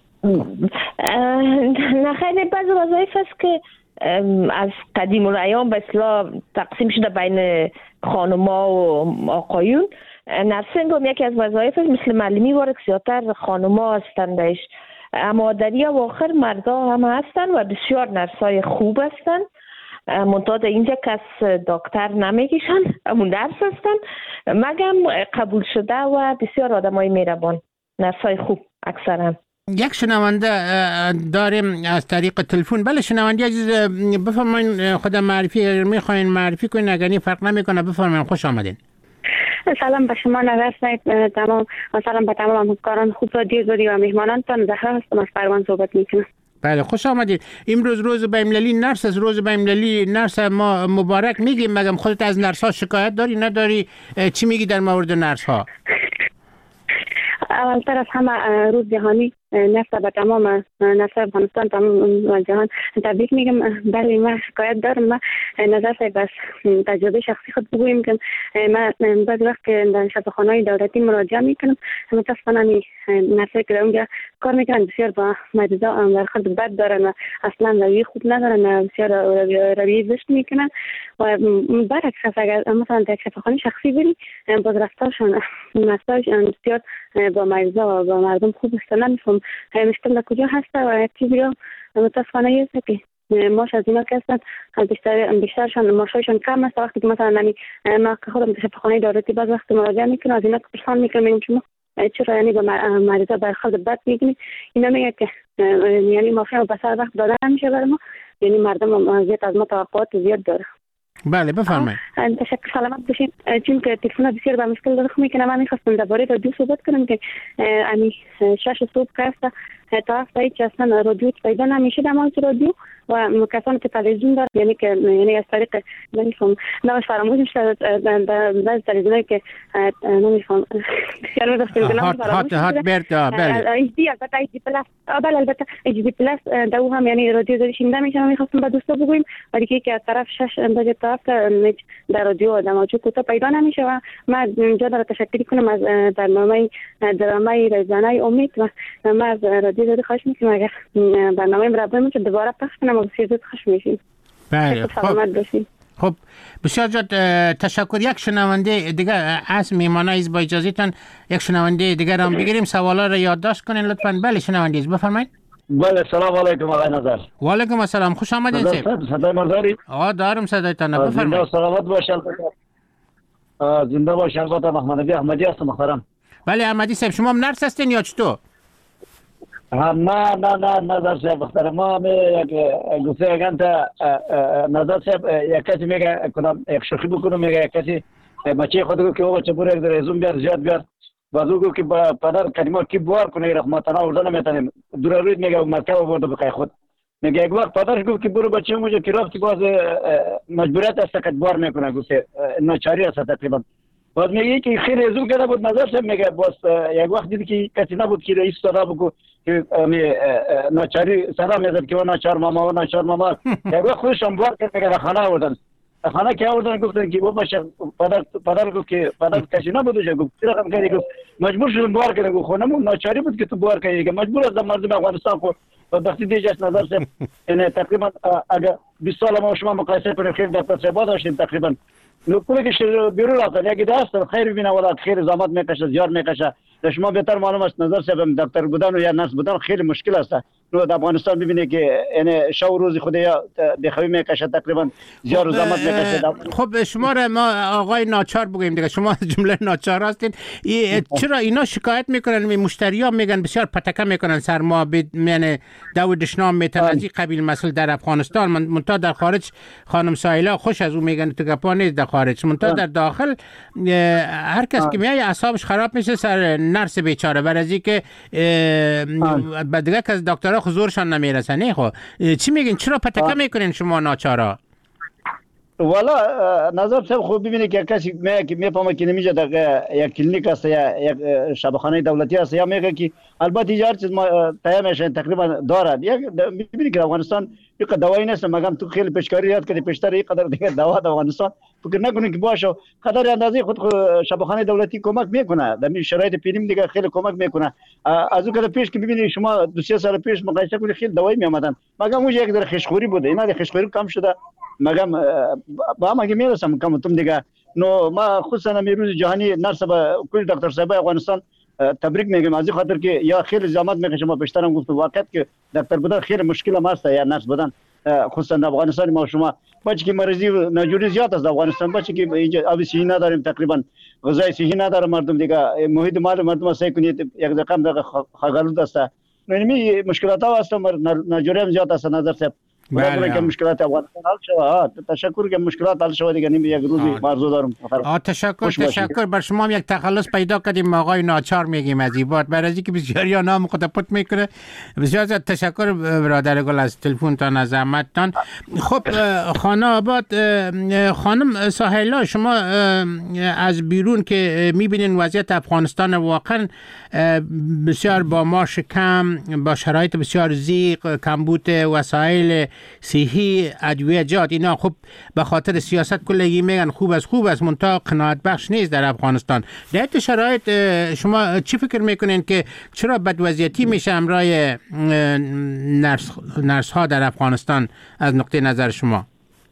نه خیلی بعض وظایف است که از قدیم الایام به اصطلاح تقسیم شده بین خانم‌ها و آقایون نرسینگ هم یکی از وظایف مثل معلمی وارد زیادتر خانم‌ها هستندش اما در یا آخر مردا هم هستن و بسیار نرسای خوب هستن منتها اینجا کس دکتر نمیگیشن همون نرس هستن مگم قبول شده و بسیار آدمای مهربان نرسای خوب اکثرا. یک شنونده داریم از طریق تلفن. بله شنونده عزیز بفرمایید خود معرفی اگر میخواین معرفی کنین اگر این فرق نمیکنه بفرمایید خوش آمدین. سلام به شما نوست تمام و سلام به تمام همکاران خوب رادیو زودی و مهمانانتان زهرا هستم از پروان صحبت میکنم. بله خوش آمدید. امروز روز بین‌المللی نرس از روز بین‌المللی نرس ما مبارک میگیم مگم خودت از نرس ها شکایت داری نداری چی میگی در مورد نرس ها؟ اولتر از همه روز جهانی نرس به تمام نرس افغانستان تمام جهان تبریک میگم. بله من شکایت دارم من نظر بس تجربه شخصی خود بگویم که من بعضی وقت که در شفاخانه‌های دولتی مراجعه میکنم متاسفانه نرسایی که اونجا کار میکنن بسیار با مریضا برخورد بد دارن و اصلا رویه خوب ندارن بسیار رویه زشت میکنن و برعکس اگر مثلا در شفاخانه شخصی بری باز رفتارشان بسیار با مریضا و با مردم خوب است. نمیفهم مشکل در کجا هست و چیزی رو متاسفانه است که ماش از اینا که هستن بیشترشان ماشایشان کم است. وقتی که مثلا ما که خودم در شفاخانه دولتی بعض وقت مراجعه میکنم از اینا که پرسان میکنم میگم شما چرا یعنی با مریضا برخورد بد میکنی اینا میگه که یعنی ماشین به سر وقت دادن نمیشه برای ما یعنی مردم زیاد از ما توقعات زیاد داره. بله بفرمایید. تشکر، سلامت باشید. چون که تلفن بسیار به مشکل داره میکنه، من میخواستم درباره رادیو صحبت کنم که امی 6 صبح که است تا هیچ اصلا رادیو پیدا نمیشه در مورد رادیو و کسانی که تلویزیون دارن، یعنی از طریق نمیفهم نامش فراموش شده در تلویزیونی که نمیفهم بسیار رفتیم نام فراموش شده. بله البته ایچ دی پلاس دو هم یعنی رادیو داری شنیده میشه. من میخواستم به دوستا بگویم و دیگه که از طرف 6 بجه تا 7 در رادیو در موضوع کوتاه پیدا نمیشه و من اینجا داره تشکر کنم از برنامه درامای رزانای امید و من از رادیو داری خواهش میکنم اگر برنامه مربوط میشه دوباره پخش کنم و بسیار زود خوش میشیم. بله خب بسیار زیاد تشکر. یک شنونده دیگه از میمانایز با اجازهتون یک شنونده دیگه را بگیریم، سوالا را یادداشت کنین لطفاً. بله شنونده بفرمایید. بله سلام علیکم آقای نظر. و علیکم السلام، خوش آمدین. صدای ما دارید؟ دارم صدایتان. بفرمایید. زنده سلامت باشید. زنده باشید. البته محمد نبی احمدی هستم محترم. بله احمدی صاحب، شما نرس هستین یا چطور؟ نه نظر صاحب محترم، ما یک گفته اگه تا نظر صاحب یک کسی میگه کنم یک شوخی بکنم، میگه یک کسی بچه خود گفت که او بچه بوره یک در ازون بیار زیاد بیار بازو گفت که پدر کلمات کی بوار کنه رحمتانا اردن نمیتونیم دورارید میگه مرکب آورده بقای خود میگه یک وقت پدرش گفت که برو بچه موجه که رفتی باز مجبوریت است که بوار میکنه، گفت ناچاری است تقریبا. باز میگه که خیلی ازون کرده بود نظر صاحب، میگه باز یک وقت دید که کسی نبود که رئیس صدا بگو که ناچاری صدا میزد که ناچار ماما یک وقت خودشان بوار کرد، میگه خانه آوردن. خانه که آوردن گفتن که بابا پدر گفت که پدر کسی نبودش، گفت چرا کم کردی؟ گفت مجبور شدم بوار کنم. گفت خونمون ناچاری بود که تو بوار کنی، که مجبور است مردم افغانستان خود وقتی دیجاست نظر صاحب. یعنی تقریبا اگر 20 سال ما شما مقایسه کنیم خیلی دکتر صاحب داشتیم تقریبا نکولی که بیرون رفتن یکی دست خیر ببینه ولات خیر زحمت میکشه زیاد میکشه. شما بهتر معلوم است نظر صاحب دکتر بودن و یا نرس بودن خیلی مشکل است. نو در افغانستان ببینه که یعنی شو روزی خود یا دخوی میکشه تقریبا زیاد زحمت میکشه. خب شما را ما آقای ناچار بگیم دیگه، شما جمله ناچار هستین. چرا اینا شکایت میکنن؟ مشتری‌ها میگن بسیار پتکه میکنن سرما یعنی داودشنام میتن از این قبیل مسئله در افغانستان. منتها در خارج خانم سایلا خوش از او میگن تو گپا نیست در خارج، منتها در داخل هر کس که میای اعصابش خراب میشه سر نرس بیچاره برای که دیگه که دکترها حضورشان نمیرسه. نه خب چی میگین؟ چرا پتکه میکنین شما ناچارا؟ والا نظر صاحب خوب ببینید که کسی میفهمه که نمیشه در یک کلینیک است یا یک شبخانه دولتی است یا میگه که البته هر چیز ما تمام میشه تقریبا دارد. یک ببینید که افغانستان یک دوایی نیست، مگم تو خیلی پیشکاری یاد کردی پیشتر یک قدر دیگه دوا در افغانستان فکر نکنید که باشه قدر اندازه خود شبخانه دولتی کمک میکنه در این شرایط پیریم دیگه خیلی کمک میکنه. از اون کده پیش که ببینید شما 2-3 سال پیش مقایسه کنید خیلی دوایی میآمدن، مگم اون یک در خشخوری بوده، اینا خشخوری کم شده مگم با هم اگه میرسم کم تم دیگه. نو ما خصوصا روز جهانی نرس با کل دکتر صاحب افغانستان تبریک میگم از این خاطر که یا خیلی زحمت میکشه. ما پیشترم گفتم واقعیت که دکتر بودن خیلی مشکل ما است یا نرس بودن خصوصا در افغانستان. ما شما بچه که مریضی و ناجوری زیاد است در افغانستان، بچه که اینجا آب صحی نداریم تقریبا غذای صحی نداره مردم دیگه محیط مال مردم سعی کنید یک رقم در خاگالود است. یعنی مشکلات ها است ناجوری هم زیاد است نظر صاحب. بله که مشکلات افغانستان حل شود. تشکر که مشکلات حل شود دیگه یک روزی مرزو دارم. تشکر بر شما یک تخلص پیدا کردیم آقای ناچار میگیم از این بات برای اینکه بسیاری نام خود پت میکنه. بسیار تشکر برادر گل از تلفنتان از زحمتتان. خب خانه آباد خانم ساحلا، شما از بیرون که میبینین وضعیت افغانستان واقعا بسیار با ماش کم با شرایط بسیار ضیق کمبود وسایل صحی ادویه‌جات اینا خب به خاطر سیاست کلگی میگن خوب است منتها قناعت بخش نیست در افغانستان. در این شرایط شما چی فکر میکنین که چرا بدوضعیتی میشه امرای نرس ها در افغانستان از نقطه نظر شما؟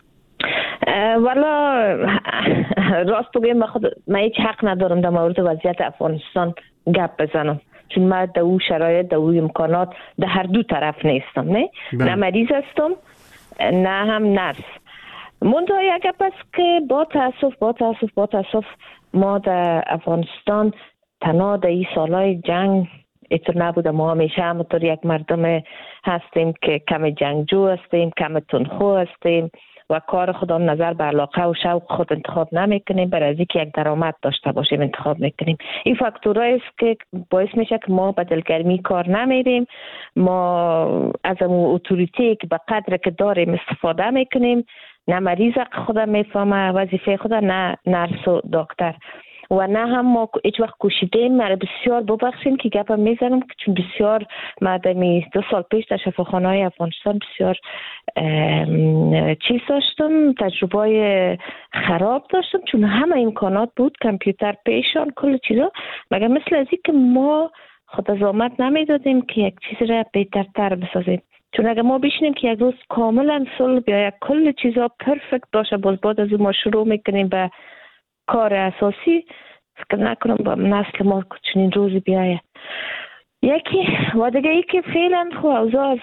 والا راست بگم من هیچ حق ندارم در مورد وضعیت افغانستان گپ بزنم، چون من در اون شرایط در اون امکانات در هر دو طرف نیستم. نه مریض هستم نه هم نرس. منتها یک گپ است که با تاسف ما در افغانستان تنها در این سالهای جنگ اینطور نبوده. ما همیشه همونطور یک مردم هستیم که کم جنگجو هستیم، کم تندخو هستیم و کار خودم نظر به علاقه و شوق خود انتخاب نمیکنیم، برای از اینکه یک درآمد داشته باشیم انتخاب میکنیم. این فاکتورایی است که باعث میشه که ما به دلگرمی کار نمیریم، ما از اون اتوریتی که به قدر که داریم استفاده میکنیم، نه مریض خودم میفهمه وظیفه خود، نه نرس و دکتر، و نه هم ما هیچ وقت کوشیدیم. مرا بسیار ببخشین که گپم میزنم، چون بسیار مردمی 2 سال پیش در شفاخانه‌های افغانستان بسیار چیز داشتم، تجربه خراب داشتم، چون همه امکانات بود، کامپیوتر پیشان، کل چیزا، مگر مثل از این که ما خود از آمد نمیدادیم که یک چیز را بهترتر بسازیم. چون اگر ما بشینیم که یک روز کاملا صلب یا یک کل چیزا پرفکت باشه، باز بعد از ما شروع میکنیم به کار اساسی، فکر نکنم با نسل ما چنین روزی بیایه. یکی و دیگه ای که فعلا خو اوضاع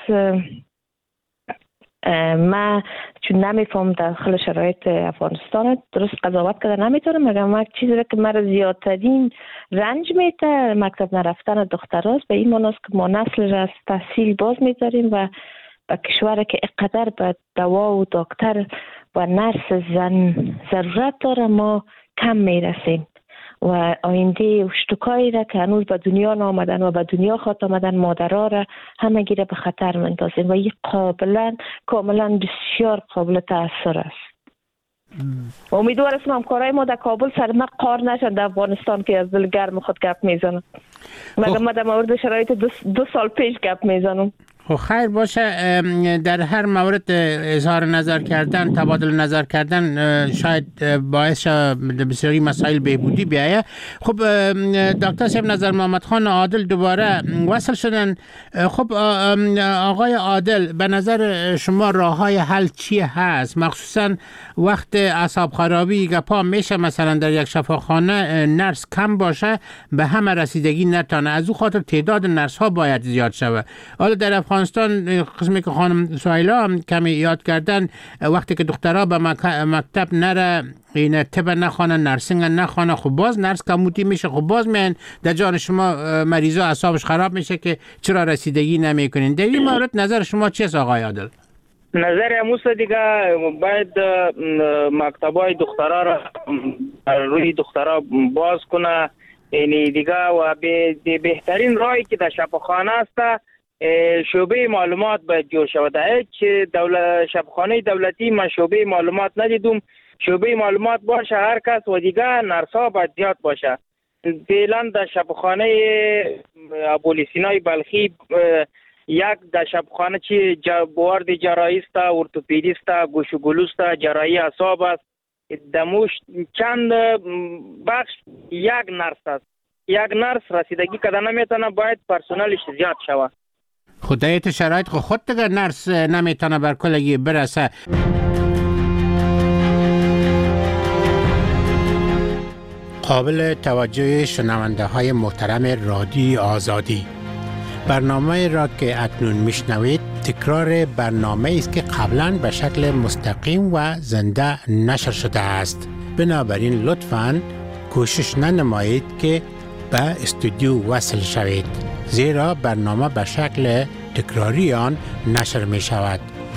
ما چون نمیفهم داخل شرایط افغانستان درست قضاوت کرده نمیتونم، مگر ما چیزی را که مرا زیادترین رنج میده مکتب نرفتن دختراست، به این معناست که ما نسل را از تحصیل باز میذاریم و به کشور که اقدر به دوا و دکتر و نرس زن ضرورت داره ما کم میرسیم و آینده اشتکایی را که هنوز به دنیا نامدن و به دنیا خواهد آمدن مادرها را همه گیره به خطر مندازیم و این کاملا بسیار قابل تأثیر است. امیدوار هستم همکارای ما در کابل سر ما قار نشد در افغانستان که از دل گرم خود گپ میزنم، مگر ما در مورد شرایط 2 سال پیش گپ میزنم. خب خیر باشه، در هر مورد اظهار نظر کردن، تبادل نظر کردن شاید باعث بسیاری مسائل بهبودی بیایه. خب دکتر صاحب نظر محمد خان عادل دوباره وصل شدن. خب آقای عادل، به نظر شما راههای حل چی هست؟ مخصوصا وقت اعصاب خرابی گپا میشه مثلا در یک شفاخانه نرس کم باشه به همه رسیدگی نتانه، از او خاطر تعداد نرس ها باید زیاد شود. حالا در افغانستان قسمی که خانم سهیلا هم کمی یاد کردن، وقتی که دخترها به مکتب نره، این طب نخوانه، نرسینگ نخوانه، خب باز نرس کموتی میشه، خب باز میان در جان شما مریضا اعصابش خراب میشه که چرا رسیدگی نمیکنین. در این مورد نظر شما چیست آقای عادل؟ نظر اموس دیگه باید مکتبای دخترها را روی دخترها باز کنه، یعنی دیگه و بهترین راهی که در شفاخانه است شعبه معلومات باید جور شود. هیچ شفاخانه دولتی من شعبه معلومات ندیدم، شعبه معلومات باشه هر کس و دیگه نرسا باید زیاد باشه. فعلا در شفاخانه ابوالسینای بلخی یک در شفاخانه چی بوارد جراحی است، ارتوپدیست است، گوش و گلو است، جراحی اعصاب است، دموش چند بخش یک نرس است. یک نرس رسیدگی کده نمیتونه، باید پرسنلش زیاد شود. خدایت شرایط خود دیگر نرس نمیتونه بر کلگی برسه. قابل توجه شنونده های محترم رادیوی آزادی، برنامه را که اکنون میشنوید تکرار برنامه است که قبلا به شکل مستقیم و زنده نشر شده است. بنابراین لطفاً کوشش ننمایید که به استودیو وصل شوید، زیرا برنامه به شکل تکراری آن نشر می شود.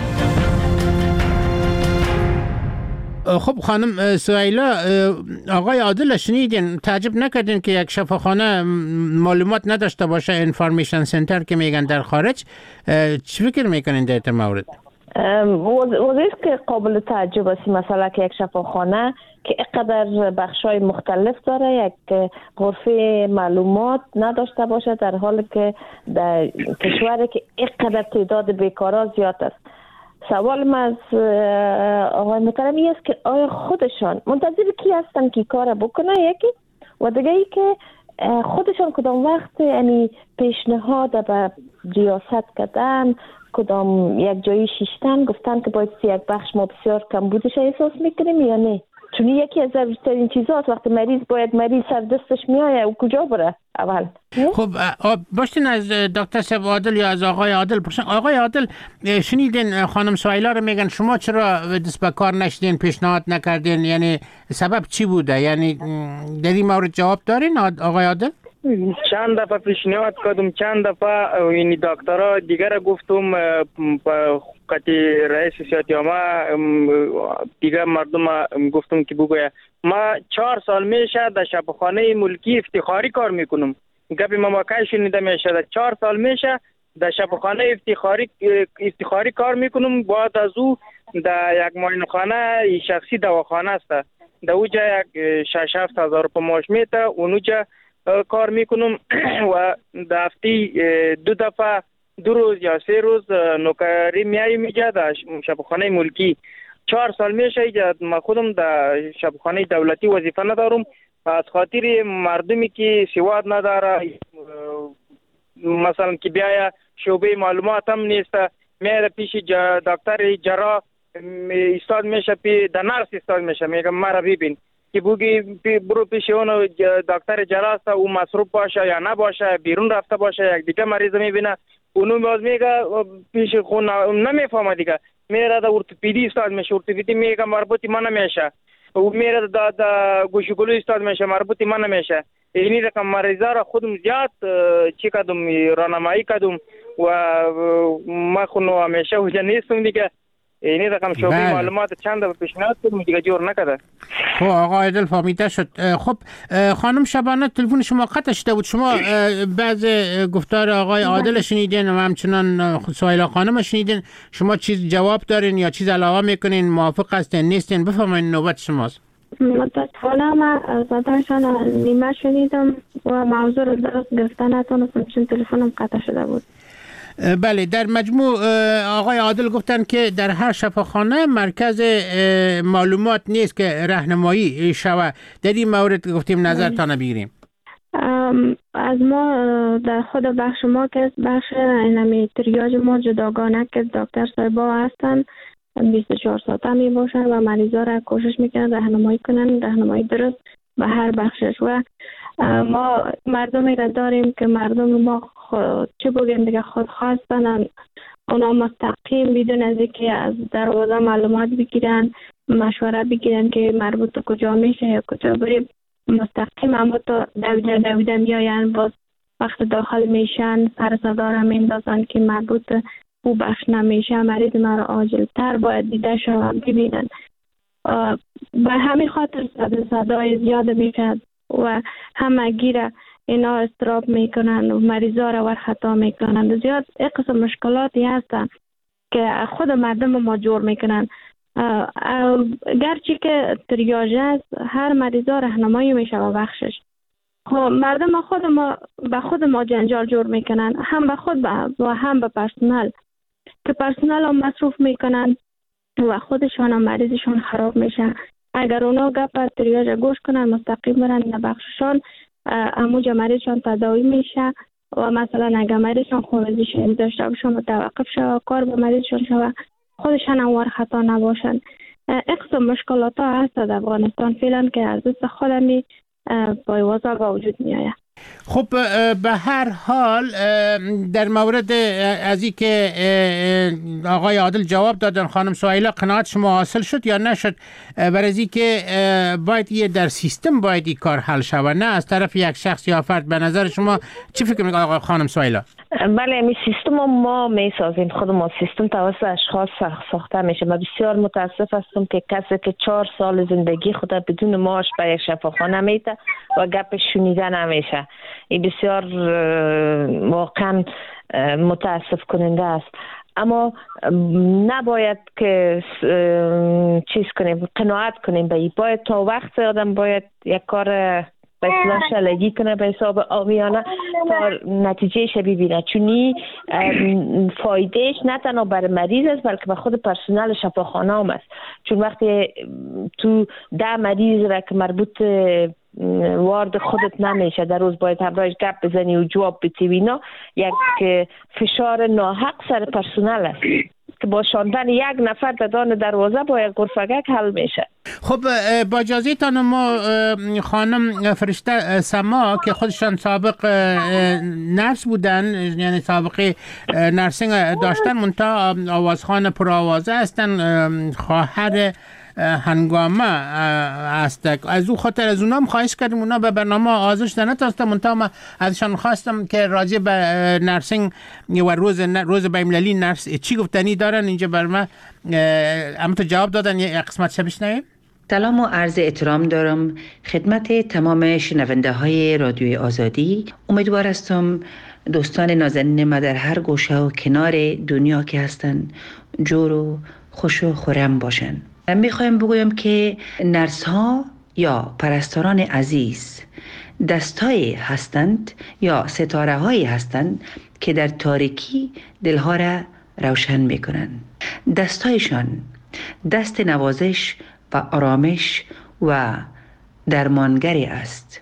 خب خانم سهیلا، آقای عادل شنیدین، تعجب نکردین که یک شفاخانه معلومات نداشته باشه، انفارمیشن سنتر که میگن در خارج؟ چی فکر میکنین در این مورد؟ وظیف که قابل تعجب است مثلا که یک شفاخانه که اقدر بخشای مختلف داره یک غرفه معلومات نداشته باشه، در حالی که در کشوری که اقدر تعداد بیکارا زیاد است. سوال من از آقای محترم این است که آیا خودشان منتظر کی هستن که کار بکنه، یکی و دیگه ای که خودشان کدام وقت یعنی پیشنهاد به ریاست کردن، کدام یک جایی شیشتن گفتن که باید یک بخش ما بسیار کم بودش احساس میکنیم یا نه؟ چون یکی از ضروری‌ترین چیزات وقتی مریض سر دستش میایه و کجا بره اول. خب باشین از دکتر صاحب عادل یا از آقای عادل پرسن. آقای عادل، شنیدین خانم سهیلا رو میگن شما چرا دست به کار نشدین، پیشنهاد نکردین، یعنی سبب چی بوده؟ یعنی در این مورد جواب دارین آقای عادل؟ چند دفعه پیشنهاد کردم، چند دفعه این دکترها دیگر گفتم، قطعی رئیس صحت عامه دیگر مردم گفتم که بگویه ما 4 سال میشه در شفاخانه ملکی افتخاری کار میکنم. گپی ما واقعا شنیده میشه 4 سال میشه در شفاخانه افتخاری کار میکنم. بعد از او در یک معاینخانه شخصی دواخانه است، در اوجا یک 6-7 هزار روپیه معاش میته، اونجا کار میکنم و در هفته 2 دفعه 2 روز یا 3 روز نوکری میایی میجه در شفاخانه ملکی. 4 سال میشه ما خودم در شفاخانه دولتی وظیفه ندارم، از خاطر مردمی که سواد نداره، مثلا که بیاید شعبه معلومات هم نیست، میاد پیش دکتر جراح استاد میشه، در نرس استاد میشه، میگم مرا ببین که بگی برو پیش اون دکتر جراح است، او مصروف باشه یا نباشه، بیرون رفته باشه، یک دیگه مریض میبینه، اونو باز میگه پیش خون نمیفهمه دیگه، میره در ارتوپدی استاد میشه، ارتوپدی میگه مربوطی من نمیشه، او میره در گوشگلو استاد میشه، مربوطی من نمیشه. اینی رقم مریضا را خودم زیاد چی کدوم راهنمایی کدوم و ما خونو همیشه وجه نیستم دیگه. اینی رقم شعبه معلومات چند دفعه پیشنهاد کردم دیگه جور نکرده. خب آقا عادل فهمیده شد. خب خانم شبانه تلفن شما قطع شده بود، شما بعض گفتار آقای عادل شنیدین و همچنان سهیلا خانم شنیدین، شما چیز جواب دارین یا چیز علاوه میکنین؟ موافق هستین نیستین؟ بفرمایید نوبت شماست. متاسفانه من صدایشان نیمه شنیدم و موضوع رو درست گرفتن نتونستم چون تلفنم قطع شده بود. بله، در مجموع آقای عادل گفتن که در هر شفاخانه مرکز معلومات نیست که راهنمایی شوه. در این مورد گفتیم نظرتان بگیریم. از ما در خود بخش ما که بخش اینمی تریاج ما جداگانه که دکتر صاحبا هستن 24 ساعته می باشن و مریضا را کوشش میکنن راهنمایی کنن، راهنمایی درست به هر بخشش. و ما مردمی را داریم که مردم ما چه بگیم دیگه خود خواستن، اونا مستقیم بدون از اینکه از دروازه معلومات بگیرن، مشوره بگیرن که مربوط کجا میشه یا کجا بریم، مستقیم اما تا دویده میاین، باز وقت داخل میشن سر صدا را میندازن که مربوط او بخش نمیشه، مریض ما را عاجل تر باید دیده شوند ببینن. به همین خاطر صدای زیاد میشه و همه گیره اینا استراب میکنن و مریضا را ور خطا میکنن. زیاد یک قسم مشکلاتی هستن که خود مردم ما جور میکنن. گرچه که تریاج است هر مریضا راهنمایی میشه و بخشش. خب مردم خود ما به خود ما جنجال جور میکنن، هم به خود و هم به پرسنل که پرسنل هم مصروف میکنن و خودشان هم مریضشان خراب میشه. اگر اونا گپ تریاج گوش کنن مستقیم برن در بخششان، اموج مریضشان تداوی میشه و مثلا اگر مریضشان خونریزی داشته باشن متوقف شود، کار به مریضشان شود، خودشان هم ور خطا نباشن. اقصا مشکلات ها هست در افغانستان فعلا که از دست خودمی بایوازا با وجود می آید. خب به هر حال در مورد از این که آقای عادل جواب دادن، خانم سهیلا قناعت شما حاصل شد یا نشد؟ برای از این که باید یه در سیستم باید این کار حل شود، نه از طرف یک شخص یا فرد. به نظر شما چی فکر میکنید آقای خانم سهیلا؟ بله، می سیستم ما می سازیم، خود ما سیستم توسط اشخاص ساخته میشه. من بسیار متاسف هستم که کسی که 4 سال زندگی خود بدون معاش به یک شفاخانه میته و گپ شنیده نمیشه. این بسیار واقعا متاسف کننده است. اما نباید که چیز کنیم، قناعت کنیم به این. باید تا وقت آدم باید یک کار به اصطلاح شلگی کنه به حساب آمیانه تا نتیجهش ببینه، چونی فایدهش نه تنها بر مریض است بلکه به خود پرسنل شفاخانه هم است. چون وقتی تو 10 مریض را که مربوط وارد خودت نمیشه در روز باید همراهش گپ بزنی و جواب بدی، اینا یک فشار ناحق سر پرسنل است که با شاندن 1 نفر در دان دروازه با یک غرفگک حل میشه. خب با اجازه تان ما خانم فرشته سما که خودشان سابق نرس بودن، یعنی سابقه نرسینگ داشتن، منتها آوازخوان پرآوازه هستن، خواهر هنگامه است. از او خاطر از اونام خواهش کردیم اونا به برنامه آزش دانه تاسته منطقه ما ازشان خواستم که راجع به نرسینگ و روز بین‌المللی نرس چی گفتنی دارن اینجا بر ما اما تو جواب دادن یه قسمت شو بشنویم. سلام و عرض احترام دارم خدمت تمام شنونده های رادیوی آزادی. امیدوار هستم دوستان نازنین ما در هر گوشه و کنار دنیا که هستن جور و خوش و خرم باشن. میخوایم بگویم که نرس ها یا پرستاران عزیز دستایی هستند یا ستاره هایی هستند که در تاریکی دلها را روشن میکنند. دستایشان دست نوازش و آرامش و درمانگری است.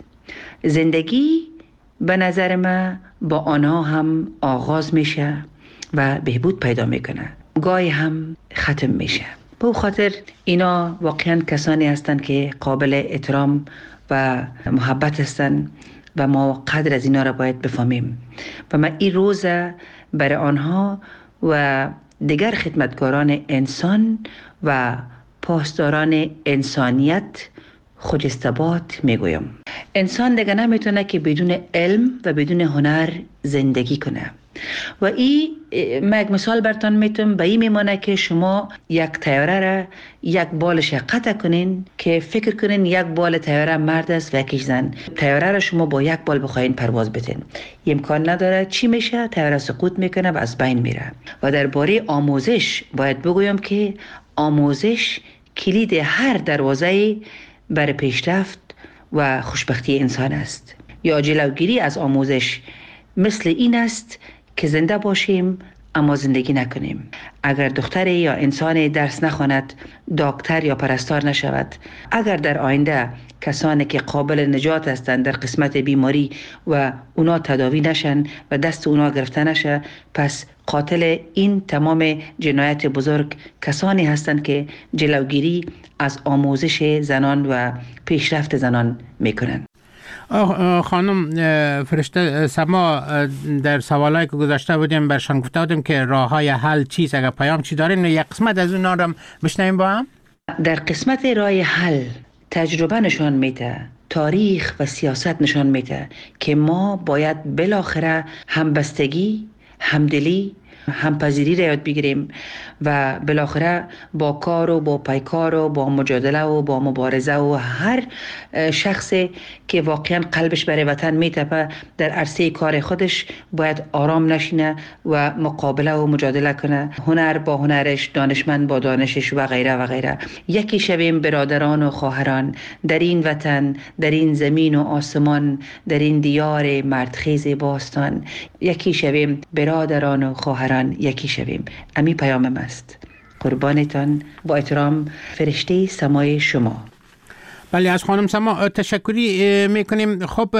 زندگی به نظر من با آنها هم آغاز میشه و بهبود پیدا میکنه، گاهی هم ختم میشه. به خاطر اینا واقعا کسانی هستند که قابل احترام و محبت هستند و ما قدر از اینا را باید بفهمیم و من این روز برای آنها و دیگر خدمتگاران انسان و پاسداران انسانیت خجستبات میگویم. انسان دیگه نمیتونه که بدون علم و بدون هنر زندگی کنه و من یک مثال براتون میتونم به این میمانه که شما یک طیاره را یک بالش قطع کنین که فکر کنین یک بال طیاره مرد است و یکیش زن. طیاره را شما با یک بال بخواین پرواز بتین امکان نداره. چی میشه؟ طیاره سقوط میکنه و از بین میره. و درباره آموزش باید بگویم که آموزش کلید هر دروازه بر پیشرفت و خوشبختی انسان است. یا جلوگیری از آموزش مثل این است که زنده باشیم اما زندگی نکنیم. اگر دختر یا انسان درس نخواند دکتر یا پرستار نشود. اگر در آینده کسانی که قابل نجات هستند در قسمت بیماری و اونا تداوی نشن و دست اونا گرفته نشه، پس قاتل این تمام جنایت بزرگ کسانی هستند که جلوگیری از آموزش زنان و پیشرفت زنان میکنند. خانم فرشته سما در سوالایی که گذاشته بودیم برشان گفته بودیم که راه های حل چیست، اگر پیام چی دارین یک قسمت از اونا رو بشنویم با هم. در قسمت راه حل تجربه نشان میده، تاریخ و سیاست نشان میده که ما باید بالاخره همبستگی، همدلی، همپذیری را یاد بگیریم و بالاخره با کار و با پیکار و با مجادله و با مبارزه و هر شخصی که واقعا قلبش برای وطن میتپه در عرصه کار خودش باید آرام نشینه و مقابله و مجادله کنه، هنر با هنرش، دانشمند با دانشش و غیره و غیره. یکی شویم برادران و خواهران در این وطن، در این زمین و آسمان، در این دیار مردخیز باستان. یکی شویم برادران و خواهران، یکی شویم. امی پیامم است. قربانتان. با احترام فرشته سمای شما. بله از خانم سما تشکری میکنیم. خب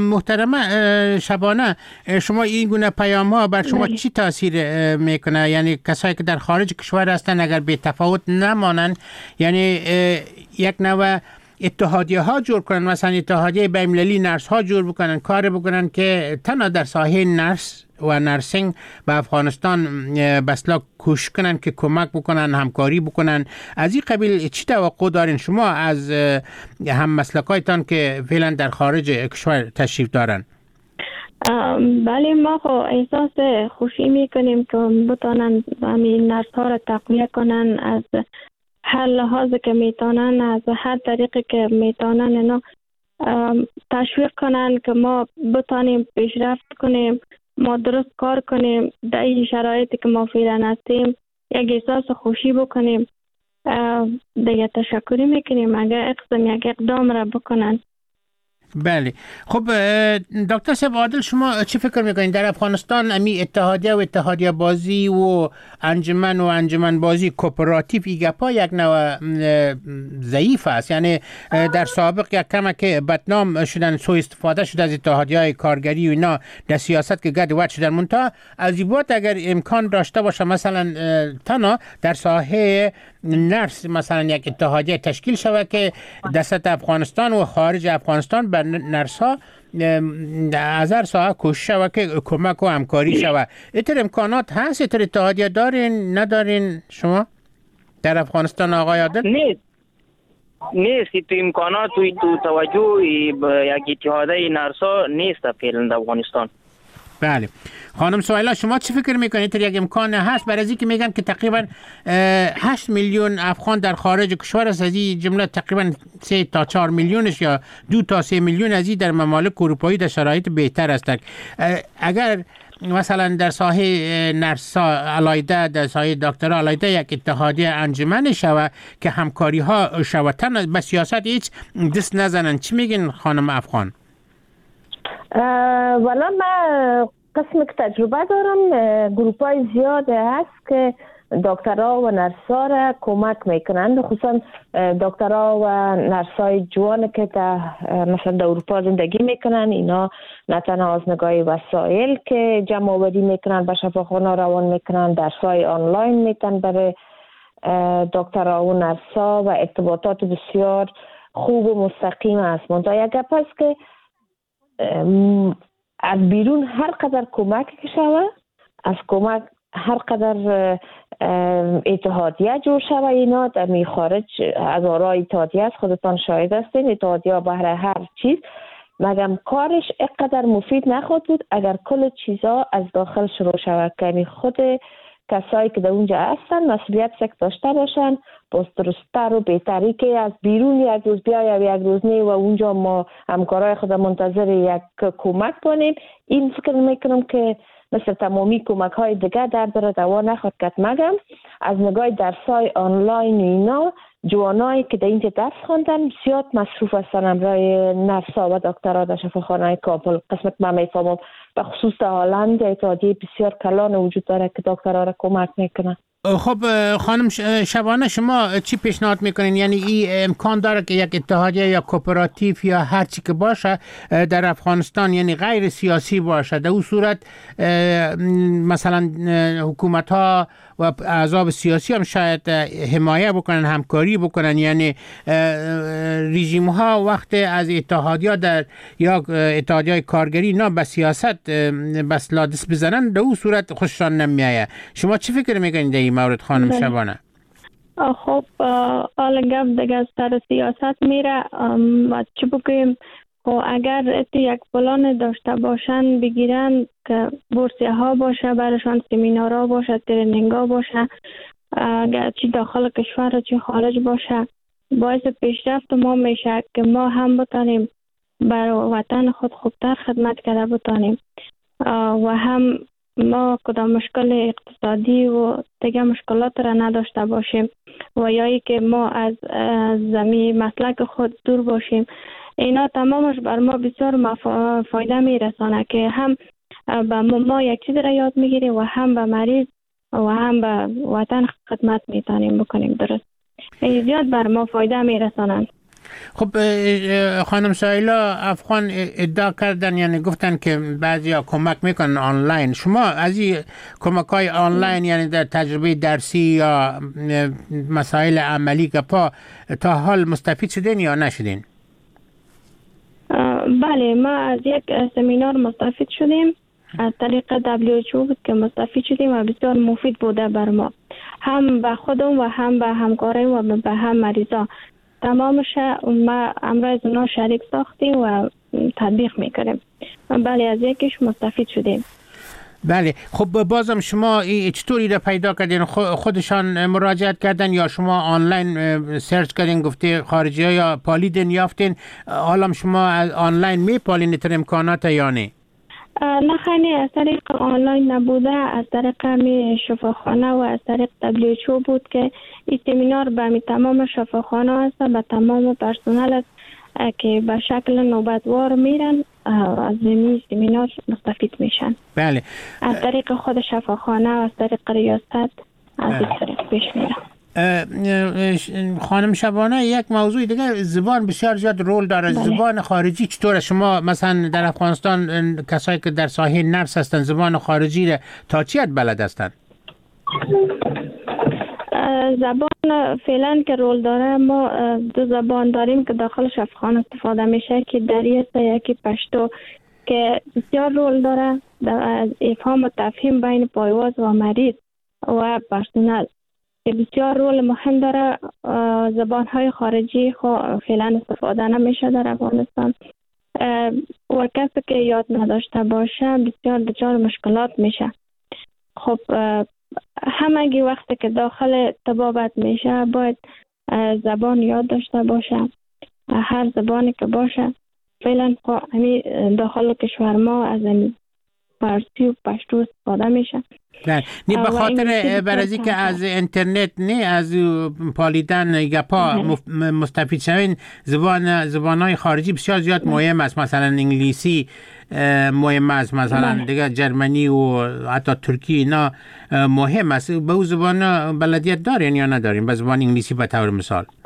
محترمه شبانه، شما این گونه پیام ها بر شما چی تاثیر میکنه؟ یعنی کسایی که در خارج کشور هستن اگر به تفاوت نمانن، یعنی یک نوع اتحادیه ها جور کنن، مثلا اتحادیه بین‌المللی نرس ها جور بکنن، کار بکنن که تنها در ساحه نرس و نرسینگ به افغانستان بسلا کوشش کنن که کمک بکنن، همکاری بکنن. از این قبیل چی توقع دارین شما از هم مسلکایتان که فعلا در خارج کشور تشریف دارن؟ بله ما خو احساس خوشی میکنیم که بتانن همین نرس ها را تقویه کنن از هر لحاظ که میتونن، از هر طریقی که میتونن اینا تشویق کنن که ما بتانیم پیشرفت کنیم، ما درست کار کنیم در این شرایطی که ما فعلا هستیم، یک احساس خوشی بکنیم. دیگه تشکری میکنیم اگر یک اقدام را بکنن. بله. خب دکتر صاحب عادل، شما چی فکر میکنین در افغانستان امی اتحادیه و اتحادیه بازی و انجمن بازی کوپراتیو ایگپا یک نوع ضعیف است؟ یعنی در سابق یک کمک بدنام شدن، سوء استفاده شده از اتحادیه‌های کارگری و اینا در سیاست که گد وقت شدن. منتها از این بعد اگر امکان داشته باشه مثلا تنها در ساحه نرس مثلا یک اتحادیه تشکیل شود که دست افغانستان و خارج افغانستان بر نرس ها از هر ساحه کوشش شود که کمک و همکاری شود. اینطور امکانات هست؟ اینطور اتحادیه دارین ندارین شما در افغانستان آقای عادل؟ نیست که تو امکانات تو توجه یک اتحادیه نرسا نیست فعلا در افغانستان. بله خانم سهیلا، شما چی فکر میکنید یک امکان هست؟ برای اینکه میگن که تقریبا 8 میلیون افغان در خارج کشور است، از این جمله تقریبا 3 تا 4 میلیونش یا 2 تا 3 میلیون از این در ممالک اروپایی در شرایط بهتر هستند. اگر مثلا در ساحه نرسا علایده، در ساحه دکترها علایده یک اتحادیه انجمن شود که همکاری ها شوتن به سیاست هیچ دست نزنن، چی میگین خانم افغان؟ والا من قسم که تجربه دارم، گروپ های زیاد هست که دکترها و نرسا را کمک میکنند، خصوصا دکترها و نرسای جوان که مثلا در اروپا زندگی میکنن. اینا نه تنها از نگاه وسایل که جمع آوری میکنن به شفاخانه روان میکنن، درسای آنلاین میتن برای دکترها و نرسا و ارتباطات بسیار خوب و مستقیم است. منتها یک گپ است که از بیرون هر قدر کمک که شود، از کمک هر قدر اتحادیه جور شود، اینا در می خارج از آرای اتحادیه است، خودتان شاهد هستین، اتحادیه بهر هر چیز، مگم کارش اقدر مفید نخواهد بود اگر کل چیزا از داخل شروع شود. یعنی خود کسایی که در اونجا هستن مسئولیت سک داشته باشن، باز درست‌تر و بهتری که از بیرون یک روز بیا یا یک روز نه و اونجا ما همکارای خود منتظر یک کمک کنیم. این فکر میکنم که مثل تمامی کمک های دیگه در دوا نخواهد کرد، مگم از نگاه درسای آنلاین اینا جوانایی که در اینجا درس خواندن زیاد مصروف هستن امرای نرسا و دکترها در شفاخانه کابل. قسمت من میفهمم به خصوص در هلند اتحادیه بسیار کلان وجود داره که دکترها را کمک میکنن. خب خانم شبانه، شما چی پیشنهاد میکنین؟ یعنی این امکان داره که یک اتحادیه یا کوپراتیو یا هر چی که باشه در افغانستان، یعنی غیر سیاسی باشه، در اون صورت مثلا حکومت ها و احزاب سیاسی هم شاید حمایه بکنن، همکاری بکنن، یعنی رژیم ها وقت از اتحادیه در یا اتحادیه کارگری نه به سیاست بس لادس بزنن، در اون صورت خوششان نمیایه. شما چی فکر میکنید در این مورد خانم شبانه؟ خب حالا گپ دیگه از سر سیاست میره و چی بگویم، اگر یک پلان داشته باشن بگیرن که بورسیه ها باشه برایشان، سمینارها باشه، ترینینگ ها باشه، اگر چی داخل کشور و چی خارج باشه، باعث پیشرفت ما میشه که ما هم بتانیم برای وطن خود خوبتر خدمت کرده بتانیم و هم ما کدام مشکل اقتصادی و دیگه مشکلات را نداشته باشیم و یا ای که ما از زمین مسلک خود دور باشیم. اینا تمامش بر ما بسیار فایده میرسانه که هم به ما یک چیز را یاد میگیریم و هم به مریض و هم به وطن خدمت میتونیم بکنیم. درست زیاد بر ما فایده میرسانند. خب خانم سهیلا افغان ادعا کردن، یعنی گفتن که بعضیا کمک میکنن آنلاین. شما از این کمک های آنلاین، یعنی در تجربه درسی یا مسائل عملی که تا حال مستفید شدین یا نشدین؟ بله، ما از یک سمینار مستفید شدیم از طریق WHO بود که مستفید شدیم و بسیار مفید بوده بر ما، هم به خودم و هم به همکاریم و به هم مریضا. تمامش ما امروز اونا شریک ساختیم و تطبیق میکنیم. بله، از یکیش مستفید شدیم. بله، خب بازم شما چطوری را پیدا کردین؟ خودشان مراجعت کردن یا شما آنلاین سرچ کردین گفته خارجی ها یا پالیدین یافتین؟ حالا شما از آنلاین میپالین تر امکانات یا نه؟ نه خیلی از طریق آنلاین نبوده، از طریق شفاخانه و از طریق WHO بود که این سمینار به تمام شفاخانه است، به تمام پرسنل است که به شکل نوبتوار میرن از این سمینار مستفید میشن. بله، از طریق خود شفاخانه و از طریق ریاست از این طریق پیش میرن. خانم شبانه، یک موضوع دیگه، زبان بسیار زیاد رول داره. بله. زبان خارجی چطوره؟ شما مثلا در افغانستان کسایی که در ساحه نرس هستن زبان خارجی را تا چی حد بلد هستن؟ زبان فعلا که رول داره، ما دو زبان داریم که داخل شفاخانه استفاده میشه که دری است، یکی پشتو که بسیار رول داره در افهام و تفهیم بین پایواز و مریض و پرسنل. که بسیار رول مهم داره. زبانهای خارجی فعلا استفاده نمیشه در افغانستان و کسی که یاد نداشته باشه بسیار دچار مشکلات میشه. خب همگی وقتی که داخل طبابت میشه باید زبان یاد داشته باشه، هر زبانی که باشه. فعلا داخل کشور ما از فارسی و پشتو استفاده میشه. نه به خاطر برازی که از اینترنت نه از پالیدن گپا مستفید شوین. زبانهای خارجی بسیار زیاد مهم است. مثلا انگلیسی مهم است، مثلا دیگه جرمنی و حتی ترکی اینا مهم است. به اون زبان بلدیت دارین یا ندارین؟ به زبان انگلیسی به طور مثال